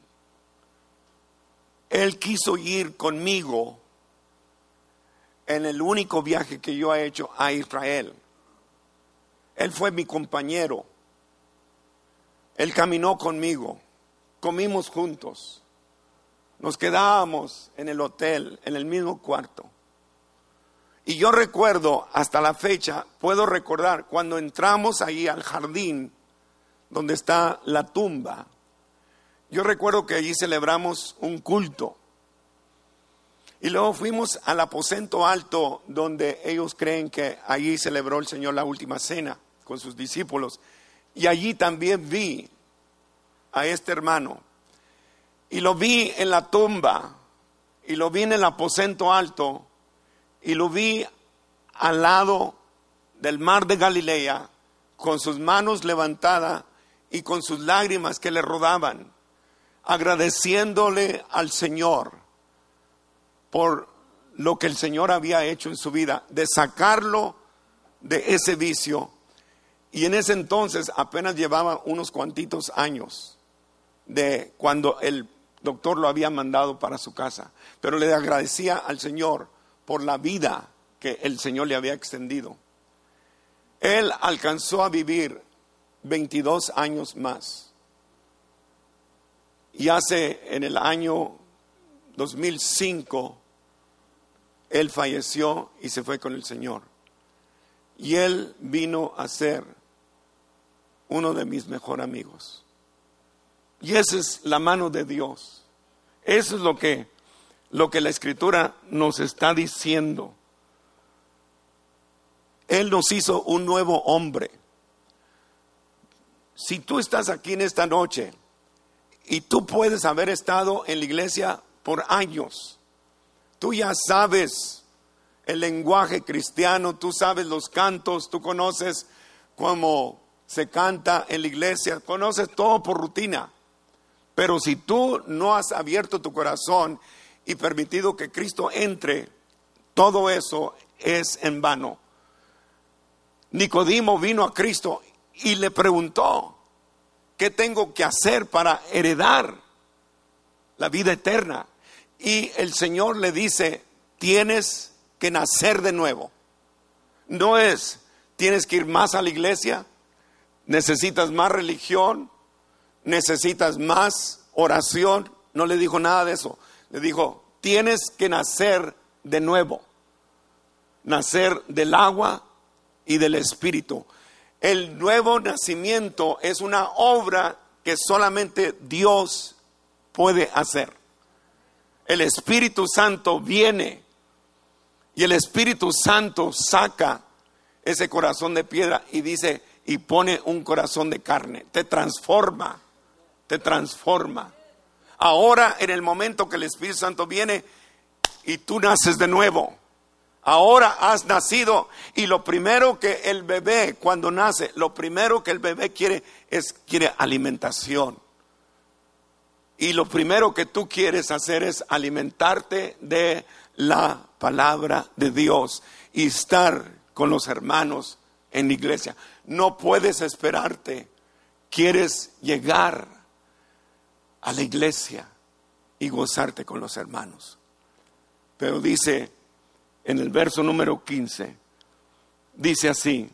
él quiso ir conmigo en el único viaje que yo he hecho a Israel. Él fue mi compañero. Él caminó conmigo, comimos juntos, nos quedábamos en el hotel, en el mismo cuarto. Y yo recuerdo, hasta la fecha, puedo recordar cuando entramos ahí al jardín donde está la tumba. Yo recuerdo que allí celebramos un culto. Y luego fuimos al aposento alto donde ellos creen que allí celebró el Señor la última cena con sus discípulos. Y allí también vi a este hermano. Y lo vi en la tumba, y lo vi en el aposento alto, y lo vi al lado del mar de Galilea, con sus manos levantadas y con sus lágrimas que le rodaban, agradeciéndole al Señor por lo que el Señor había hecho en su vida, de sacarlo de ese vicio. Y en ese entonces apenas llevaba unos cuantitos años de cuando el doctor lo había mandado para su casa, pero le agradecía al Señor por la vida que el Señor le había extendido. Él alcanzó a vivir 22 años más. Y en el año 2005, él falleció y se fue con el Señor. Y él vino a ser uno de mis mejores amigos. Y esa es la mano de Dios. Eso es lo que la Escritura nos está diciendo. Él nos hizo un nuevo hombre. Si tú estás aquí en esta noche y tú puedes haber estado en la iglesia por años, tú ya sabes el lenguaje cristiano, tú sabes los cantos, tú conoces cómo se canta en la iglesia, conoces todo por rutina. Pero si tú no has abierto tu corazón y permitido que Cristo entre, todo eso es en vano. Nicodemo vino a Cristo y le preguntó: ¿qué tengo que hacer para heredar la vida eterna? Y el Señor le dice: tienes que nacer de nuevo. No es, tienes que ir más a la iglesia, necesitas más religión, necesitas más oración. No le dijo nada de eso. Le dijo: tienes que nacer de nuevo. Nacer del agua y del Espíritu. El nuevo nacimiento es una obra que solamente Dios puede hacer. El Espíritu Santo viene y el Espíritu Santo saca ese corazón de piedra y dice, y pone un corazón de carne. Te transforma, te transforma. Ahora, en el momento que el Espíritu Santo viene y tú naces de nuevo, ahora has nacido, y lo primero que el bebé cuando nace, lo primero que el bebé quiere alimentación. Y lo primero que tú quieres hacer es alimentarte de la palabra de Dios y estar con los hermanos en la iglesia. No puedes esperarte. Quieres llegar a la iglesia y gozarte con los hermanos. Pero dice en el verso número 15, dice así: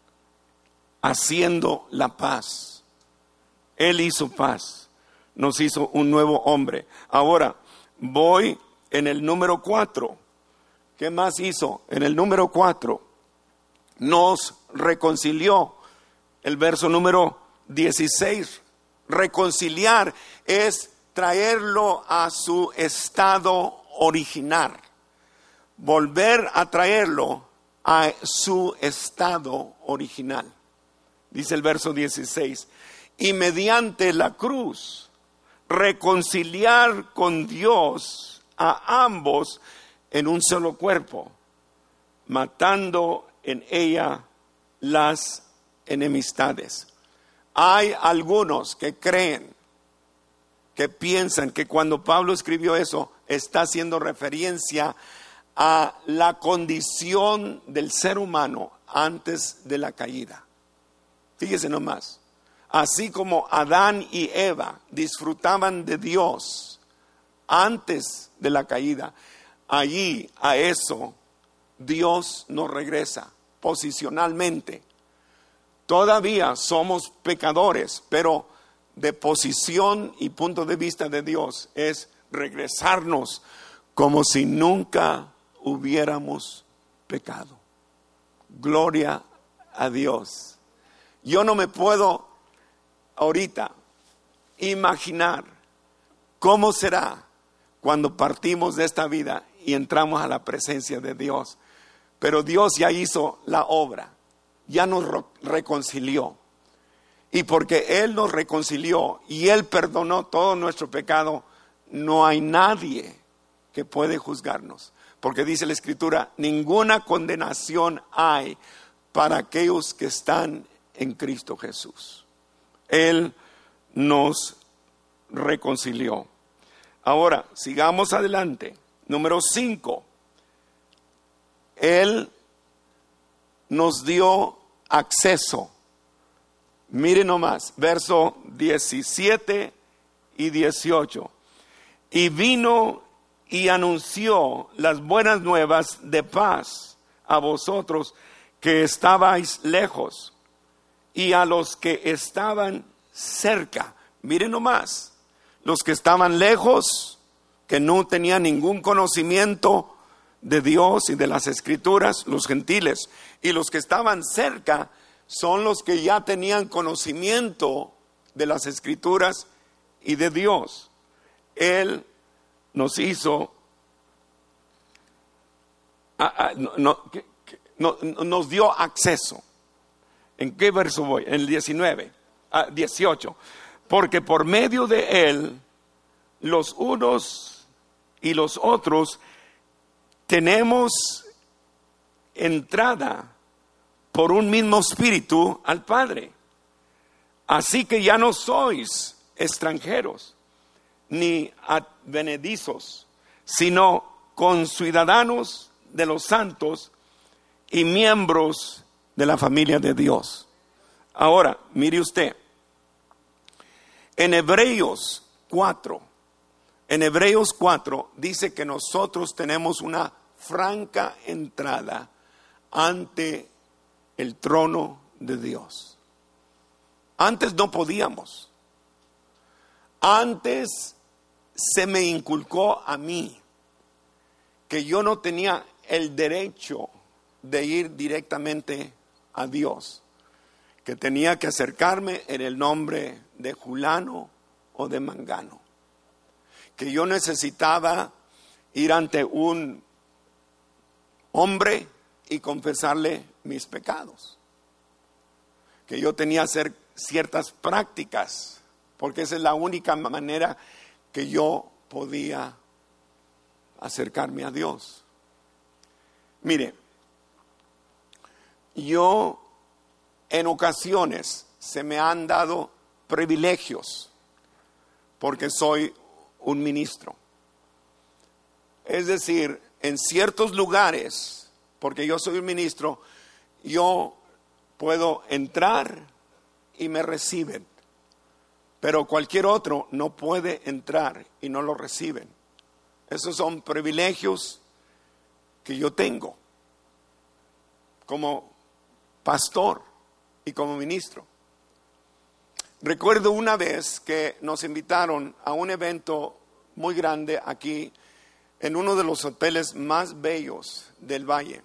haciendo la paz. Él hizo paz, nos hizo un nuevo hombre. Ahora voy en el número 4. ¿Qué más hizo? En el número 4 nos reconcilió. El verso número 16. Reconciliar es traerlo a su estado original. Volver a traerlo a su estado original. Dice el verso 16. Y mediante la cruz reconciliar con Dios a ambos en un solo cuerpo, matando en ella las enemistades. Hay algunos que creen, que piensan que cuando Pablo escribió eso, está haciendo referencia a la condición del ser humano antes de la caída. Fíjese nomás, así como Adán y Eva disfrutaban de Dios antes de la caída, allí a eso Dios nos regresa posicionalmente. Todavía somos pecadores, pero de posición y punto de vista de Dios es regresarnos como si nunca hubiéramos pecado. Gloria a Dios. Yo no me puedo ahorita imaginar cómo será cuando partimos de esta vida y entramos a la presencia de Dios. Pero Dios ya hizo la obra, ya nos reconcilió. Y porque Él nos reconcilió y Él perdonó todo nuestro pecado, no hay nadie que puede juzgarnos. Porque dice la Escritura, ninguna condenación hay para aquellos que están en Cristo Jesús. Él nos reconcilió. Ahora, sigamos adelante. Número 5. Él nos dio acceso. Miren nomás, verso 17 y 18. Y vino y anunció las buenas nuevas de paz a vosotros que estabais lejos y a los que estaban cerca. Miren nomás, los que estaban lejos, que no tenían ningún conocimiento de Dios y de las Escrituras, los gentiles, y los que estaban cerca son los que ya tenían conocimiento de las Escrituras y de Dios. Él nos hizo, nos dio acceso. ¿En qué verso voy? En el 18. Porque por medio de Él, los unos y los otros tenemos entrada por un mismo espíritu al Padre. Así que ya no sois extranjeros ni advenedizos, sino conciudadanos de los santos y miembros de la familia de Dios. Ahora, mire usted, en Hebreos 4 dice que nosotros tenemos una franca entrada ante el trono de Dios. Antes no podíamos. Antes se me inculcó a mí que yo no tenía el derecho de ir directamente a Dios, que tenía que acercarme en el nombre de Julano o de Mangano, que yo necesitaba ir ante un hombre y confesarle mis pecados, que yo tenía que hacer ciertas prácticas, porque esa es la única manera que yo podía acercarme a Dios. Mire, yo en ocasiones se me han dado privilegios porque soy un ministro. Es decir, en ciertos lugares, porque yo soy un ministro, yo puedo entrar y me reciben, pero cualquier otro no puede entrar y no lo reciben. Esos son privilegios que yo tengo como pastor y como ministro. Recuerdo una vez que nos invitaron a un evento muy grande aquí en uno de los hoteles más bellos del valle.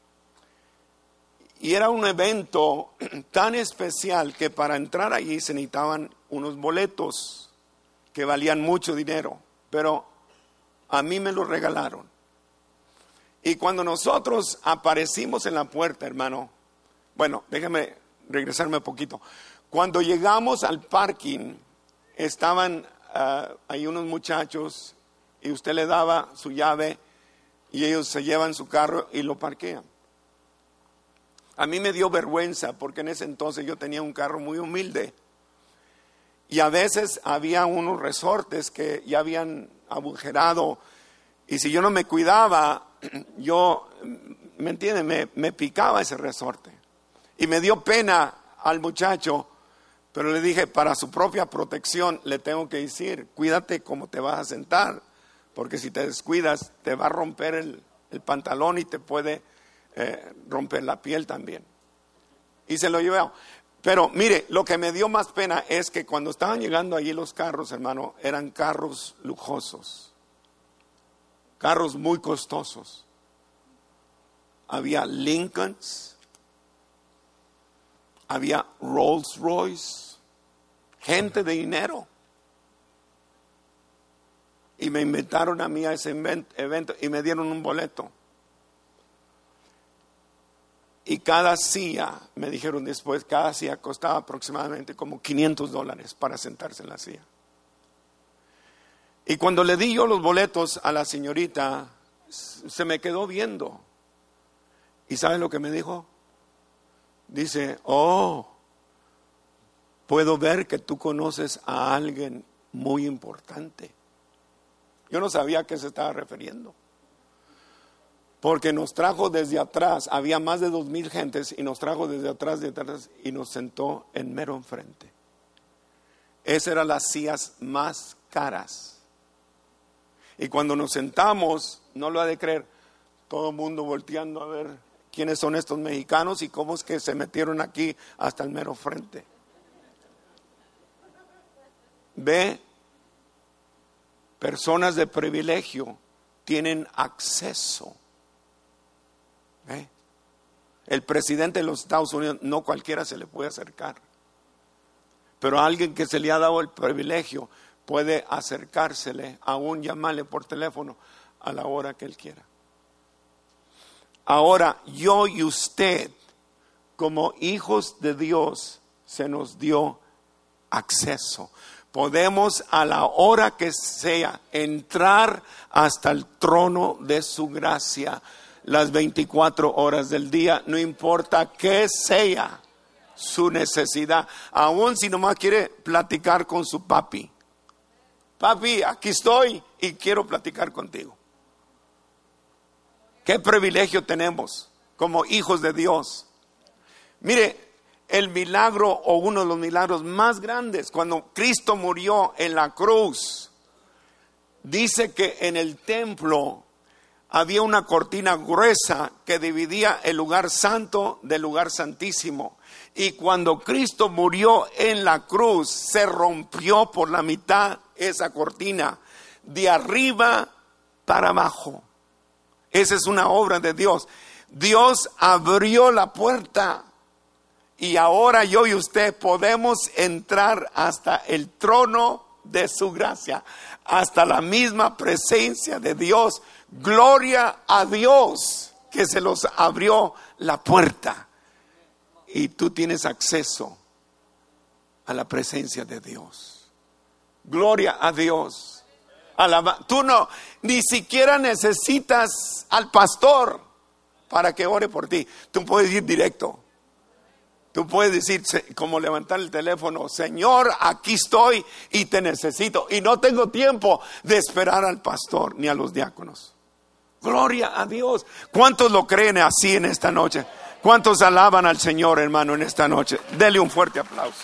Y era un evento tan especial que para entrar allí se necesitaban unos boletos que valían mucho dinero, pero a mí me los regalaron. Y cuando nosotros aparecimos en la puerta, hermano, bueno, déjame regresarme un poquito. Cuando llegamos al parking, estaban ahí unos muchachos y usted le daba su llave y ellos se llevan su carro y lo parquean. A mí me dio vergüenza porque en ese entonces yo tenía un carro muy humilde y a veces había unos resortes que ya habían agujerado y si yo no me cuidaba, yo, ¿me entiende? Me picaba ese resorte y me dio pena al muchacho, pero le dije, para su propia protección le tengo que decir, cuídate cómo te vas a sentar, porque si te descuidas te va a romper el pantalón y te puede romper la piel también. Y se lo llevó. Pero mire, lo que me dio más pena es que cuando estaban llegando allí los carros, hermano, eran carros lujosos, carros muy costosos. Había Lincolns, había Rolls Royce, gente de dinero. Y me invitaron a mí a ese evento y me dieron un boleto. Y cada silla, me dijeron después, cada silla costaba aproximadamente como $500 para sentarse en la silla. Y cuando le di yo los boletos a la señorita, se me quedó viendo. ¿Y sabe lo que me dijo? Dice, oh, puedo ver que tú conoces a alguien muy importante. Yo no sabía a qué se estaba refiriendo. Porque nos trajo desde atrás, había más de 2,000 gentes y nos trajo desde atrás y nos sentó en mero enfrente. Esas eran las sillas más caras. Y cuando nos sentamos, no lo ha de creer, todo el mundo volteando a ver quiénes son estos mexicanos y cómo es que se metieron aquí hasta el mero frente. Ve, personas de privilegio tienen acceso. ¿Ve? El presidente de los Estados Unidos, no cualquiera se le puede acercar. Pero a alguien que se le ha dado el privilegio puede acercársele, aún llamarle por teléfono a la hora que él quiera. Ahora, yo y usted, como hijos de Dios, se nos dio acceso. Podemos a la hora que sea entrar hasta el trono de su gracia las 24 horas del día, no importa qué sea su necesidad. Aún si nomás quiere platicar con su papi. Papi, aquí estoy y quiero platicar contigo. Qué privilegio tenemos como hijos de Dios. Mire, el milagro o uno de los milagros más grandes, cuando Cristo murió en la cruz, dice que en el templo había una cortina gruesa que dividía el lugar santo del lugar santísimo. Y cuando Cristo murió en la cruz, se rompió por la mitad esa cortina, de arriba para abajo. Esa es una obra de Dios. Dios abrió la puerta y ahora yo y usted podemos entrar hasta el trono de su gracia, hasta la misma presencia de Dios. Gloria a Dios que se los abrió la puerta y tú tienes acceso a la presencia de Dios. Gloria a Dios. Tú no, ni siquiera necesitas al pastor para que ore por ti. Tú puedes ir directo. Tú puedes decir, como levantar el teléfono, Señor, aquí estoy y te necesito. Y no tengo tiempo de esperar al pastor ni a los diáconos. Gloria a Dios. ¿Cuántos lo creen así en esta noche? ¿Cuántos alaban al Señor, hermano, en esta noche? Dele un fuerte aplauso.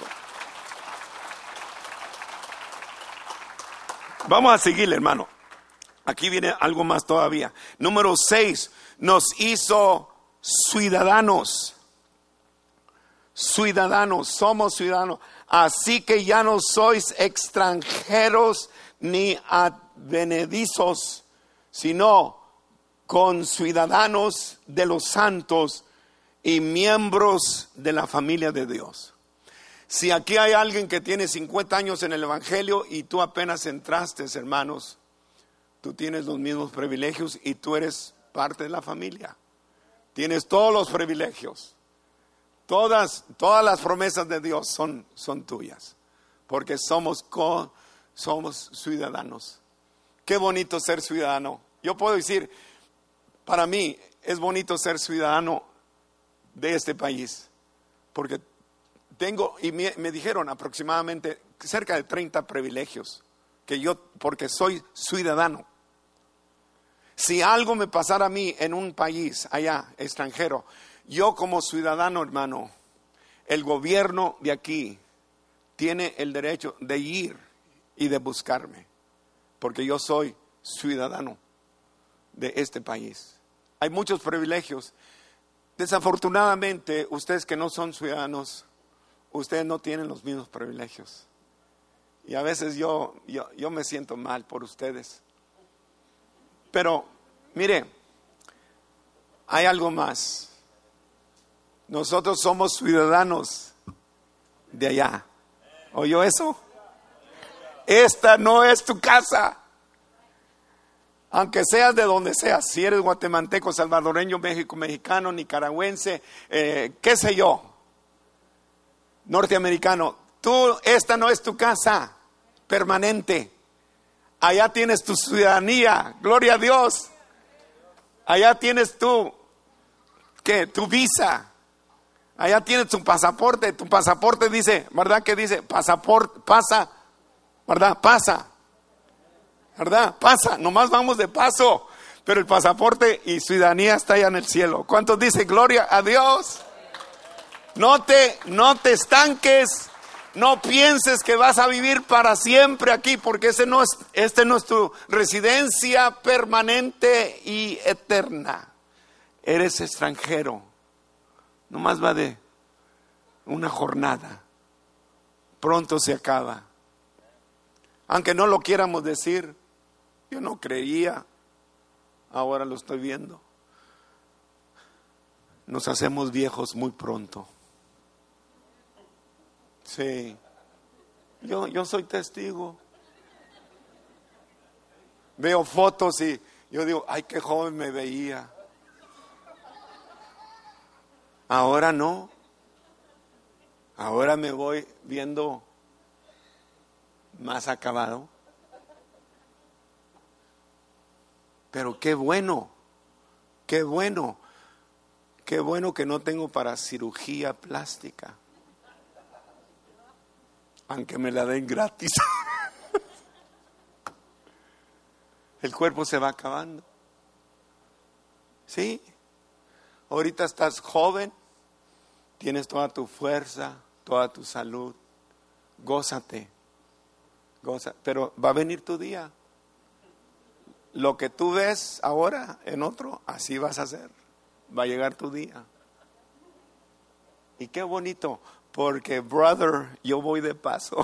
Vamos a seguirle, hermano. Aquí viene algo más todavía. Número 6, nos hizo ciudadanos. Ciudadanos, somos ciudadanos. Así que ya no sois extranjeros ni advenedizos, sino conciudadanos de los santos y miembros de la familia de Dios. Si aquí hay alguien que tiene 50 años en el Evangelio y tú apenas entraste, hermanos, tú tienes los mismos privilegios y tú eres parte de la familia. Tienes todos los privilegios. Todas las promesas de Dios son tuyas, porque somos ciudadanos. Qué bonito ser ciudadano. Yo puedo decir, para mí es bonito ser ciudadano de este país, porque me dijeron aproximadamente cerca de 30 privilegios, porque soy ciudadano. Si algo me pasara a mí en un país allá, extranjero, yo como ciudadano, hermano, el gobierno de aquí tiene el derecho de ir y de buscarme, porque yo soy ciudadano de este país. Hay muchos privilegios. Desafortunadamente, ustedes que no son ciudadanos, ustedes no tienen los mismos privilegios. Y a veces yo me siento mal por ustedes. Pero, mire, hay algo más. Nosotros somos ciudadanos de allá. ¿Oyó eso? Esta no es tu casa. Aunque seas de donde seas, si eres guatemalteco, salvadoreño, mexicano, nicaragüense, qué sé yo, norteamericano, esta no es tu casa permanente. Allá tienes tu ciudadanía, gloria a Dios. Allá tienes tu visa. Allá tienes tu pasaporte dice, ¿verdad? Que dice, pasaporte, pasa, ¿verdad? Pasa, ¿verdad? Pasa, nomás vamos de paso, pero el pasaporte y ciudadanía está allá en el cielo. ¿Cuántos dicen gloria a Dios? No te estanques, no pienses que vas a vivir para siempre aquí, porque este no es tu residencia permanente y eterna. Eres extranjero. Nomás va de una jornada. Pronto se acaba. Aunque no lo quieramos decir, yo no creía, ahora lo estoy viendo. Nos hacemos viejos muy pronto. Sí, yo soy testigo. Veo fotos y yo digo, ay, qué joven me veía. Ahora no. Ahora me voy viendo más acabado. Pero qué bueno que no tengo para cirugía plástica. Aunque me la den gratis. El cuerpo se va acabando. Sí. Ahorita estás joven, tienes toda tu fuerza, toda tu salud. Gózate. Pero va a venir tu día. Lo que tú ves ahora en otro, así vas a hacer. Va a llegar tu día. Y qué bonito, porque brother, yo voy de paso.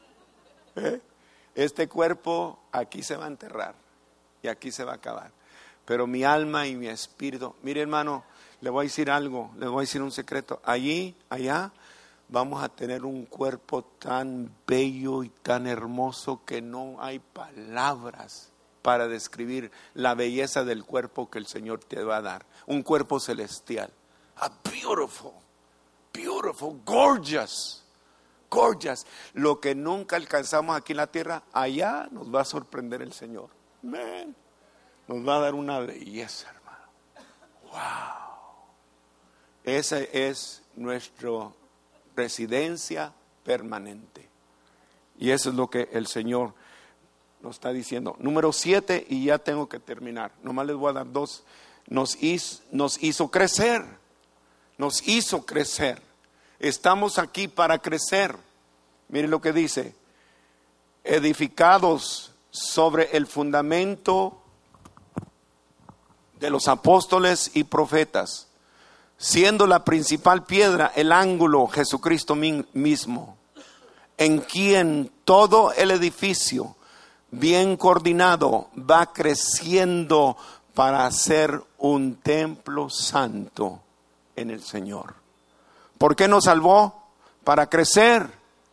Este cuerpo aquí se va a enterrar y aquí se va a acabar. Pero mi alma y mi espíritu, mire hermano, le voy a decir algo, le voy a decir un secreto. Allá vamos a tener un cuerpo tan bello y tan hermoso que no hay palabras para describir la belleza del cuerpo que el Señor te va a dar. Un cuerpo celestial. A beautiful, gorgeous. Lo que nunca alcanzamos aquí en la tierra, allá nos va a sorprender el Señor. Man, nos va a dar una belleza, hermano. Wow. Esa es nuestra residencia permanente. Y eso es lo que el Señor nos está diciendo. Número 7, y ya tengo que terminar. Nomás les voy a dar 2. Nos hizo crecer. Nos hizo crecer. Estamos aquí para crecer. Miren lo que dice. Edificados sobre el fundamento de los apóstoles y profetas, siendo la principal piedra el ángulo Jesucristo mismo, en quien todo el edificio bien coordinado va creciendo para ser un templo santo en el Señor. ¿Por qué nos salvó? Para crecer.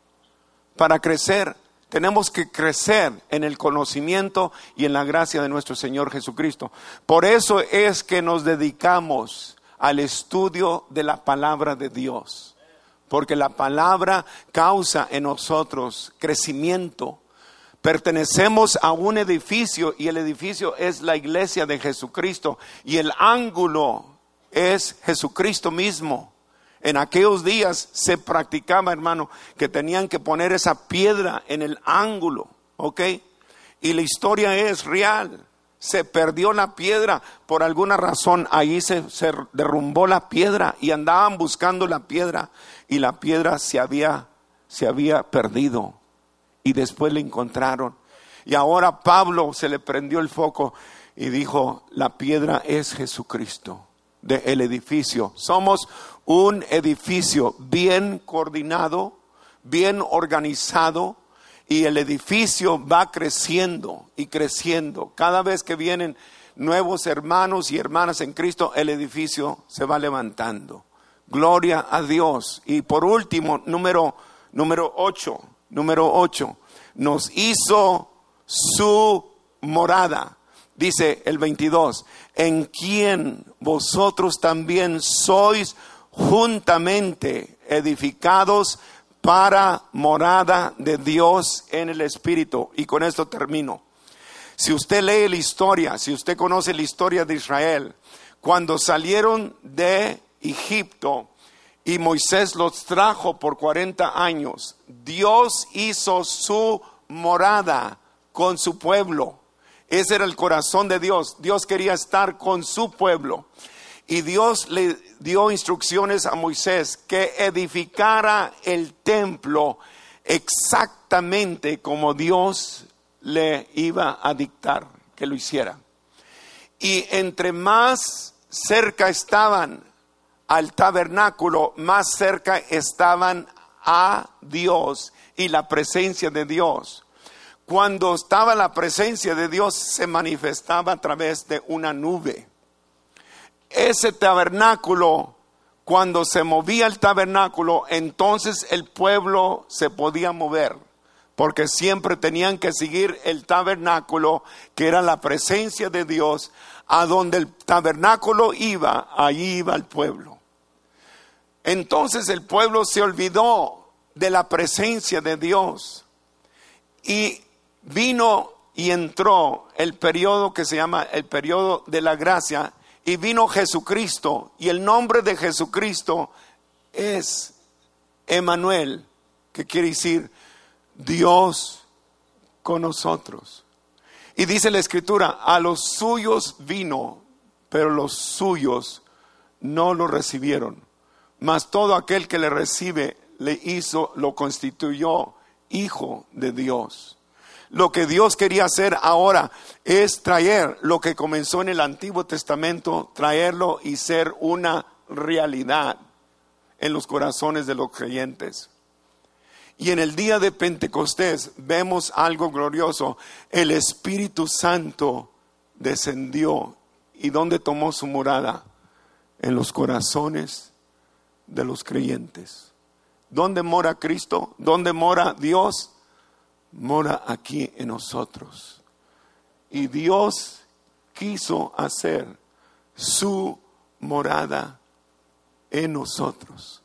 Tenemos que crecer en el conocimiento y en la gracia de nuestro Señor Jesucristo. Por eso es que nos dedicamos al estudio de la palabra de Dios. Porque la palabra causa en nosotros crecimiento. Pertenecemos a un edificio y el edificio es la iglesia de Jesucristo. Y el ángulo es Jesucristo mismo. En aquellos días se practicaba, hermano, que tenían que poner esa piedra en el ángulo, ¿ok? Y la historia es real. Se perdió la piedra por alguna razón. Ahí se derrumbó la piedra y andaban buscando la piedra. Y la piedra se había perdido. Y después la encontraron. Y ahora Pablo se le prendió el foco y dijo, la piedra es Jesucristo. Del edificio. Somos un edificio bien coordinado, bien organizado, y el edificio va creciendo y creciendo. Cada vez que vienen nuevos hermanos y hermanas en Cristo, el edificio se va levantando. Gloria a Dios. Y por último, número 8, nos hizo su morada. Dice el 22, en quien vosotros también sois juntamente edificados para morada de Dios en el Espíritu. Y con esto termino. Si usted lee la historia, si usted conoce la historia de Israel, cuando salieron de Egipto y Moisés los trajo por 40 años, Dios hizo su morada con su pueblo. Ese era el corazón de Dios. Dios quería estar con su pueblo. Y Dios le dio instrucciones a Moisés que edificara el templo exactamente como Dios le iba a dictar que lo hiciera. Y entre más cerca estaban al tabernáculo, más cerca estaban a Dios y la presencia de Dios. Cuando estaba la presencia de Dios, se manifestaba a través de una nube. Ese tabernáculo, cuando se movía el tabernáculo, entonces el pueblo se podía mover, porque siempre tenían que seguir el tabernáculo, que era la presencia de Dios. A donde el tabernáculo iba, allí iba el pueblo. Entonces el pueblo se olvidó de la presencia de Dios y vino y entró el periodo que se llama el periodo de la gracia. Y vino Jesucristo, y el nombre de Jesucristo es Emmanuel, que quiere decir Dios con nosotros. Y dice la Escritura, a los suyos vino, pero los suyos no lo recibieron. Mas todo aquel que le recibe, lo constituyó hijo de Dios. Lo que Dios quería hacer ahora es traer lo que comenzó en el Antiguo Testamento, traerlo y ser una realidad en los corazones de los creyentes. Y en el día de Pentecostés vemos algo glorioso. El Espíritu Santo descendió. ¿Y dónde tomó su morada? En los corazones de los creyentes. ¿Dónde mora Cristo? ¿Dónde mora Dios? Mora aquí en nosotros. Y Dios quiso hacer su morada en nosotros.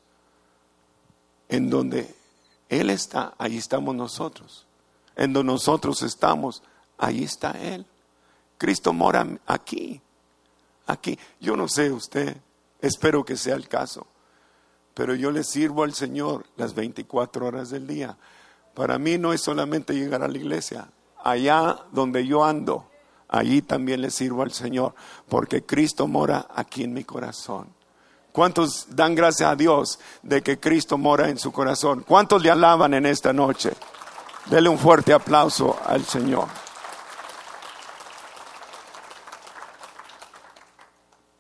En donde Él está, ahí estamos nosotros. En donde nosotros estamos, ahí está Él. Cristo mora aquí. Aquí. Yo no sé usted, espero que sea el caso, pero yo le sirvo al Señor las 24 horas del día. Para mí no es solamente llegar a la iglesia. Allá donde yo ando, allí también le sirvo al Señor, porque Cristo mora aquí en mi corazón. ¿Cuántos dan gracias a Dios de que Cristo mora en su corazón? ¿Cuántos le alaban en esta noche? Dele un fuerte aplauso al Señor.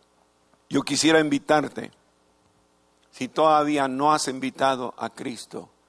Yo quisiera invitarte, si todavía no has invitado a Cristo,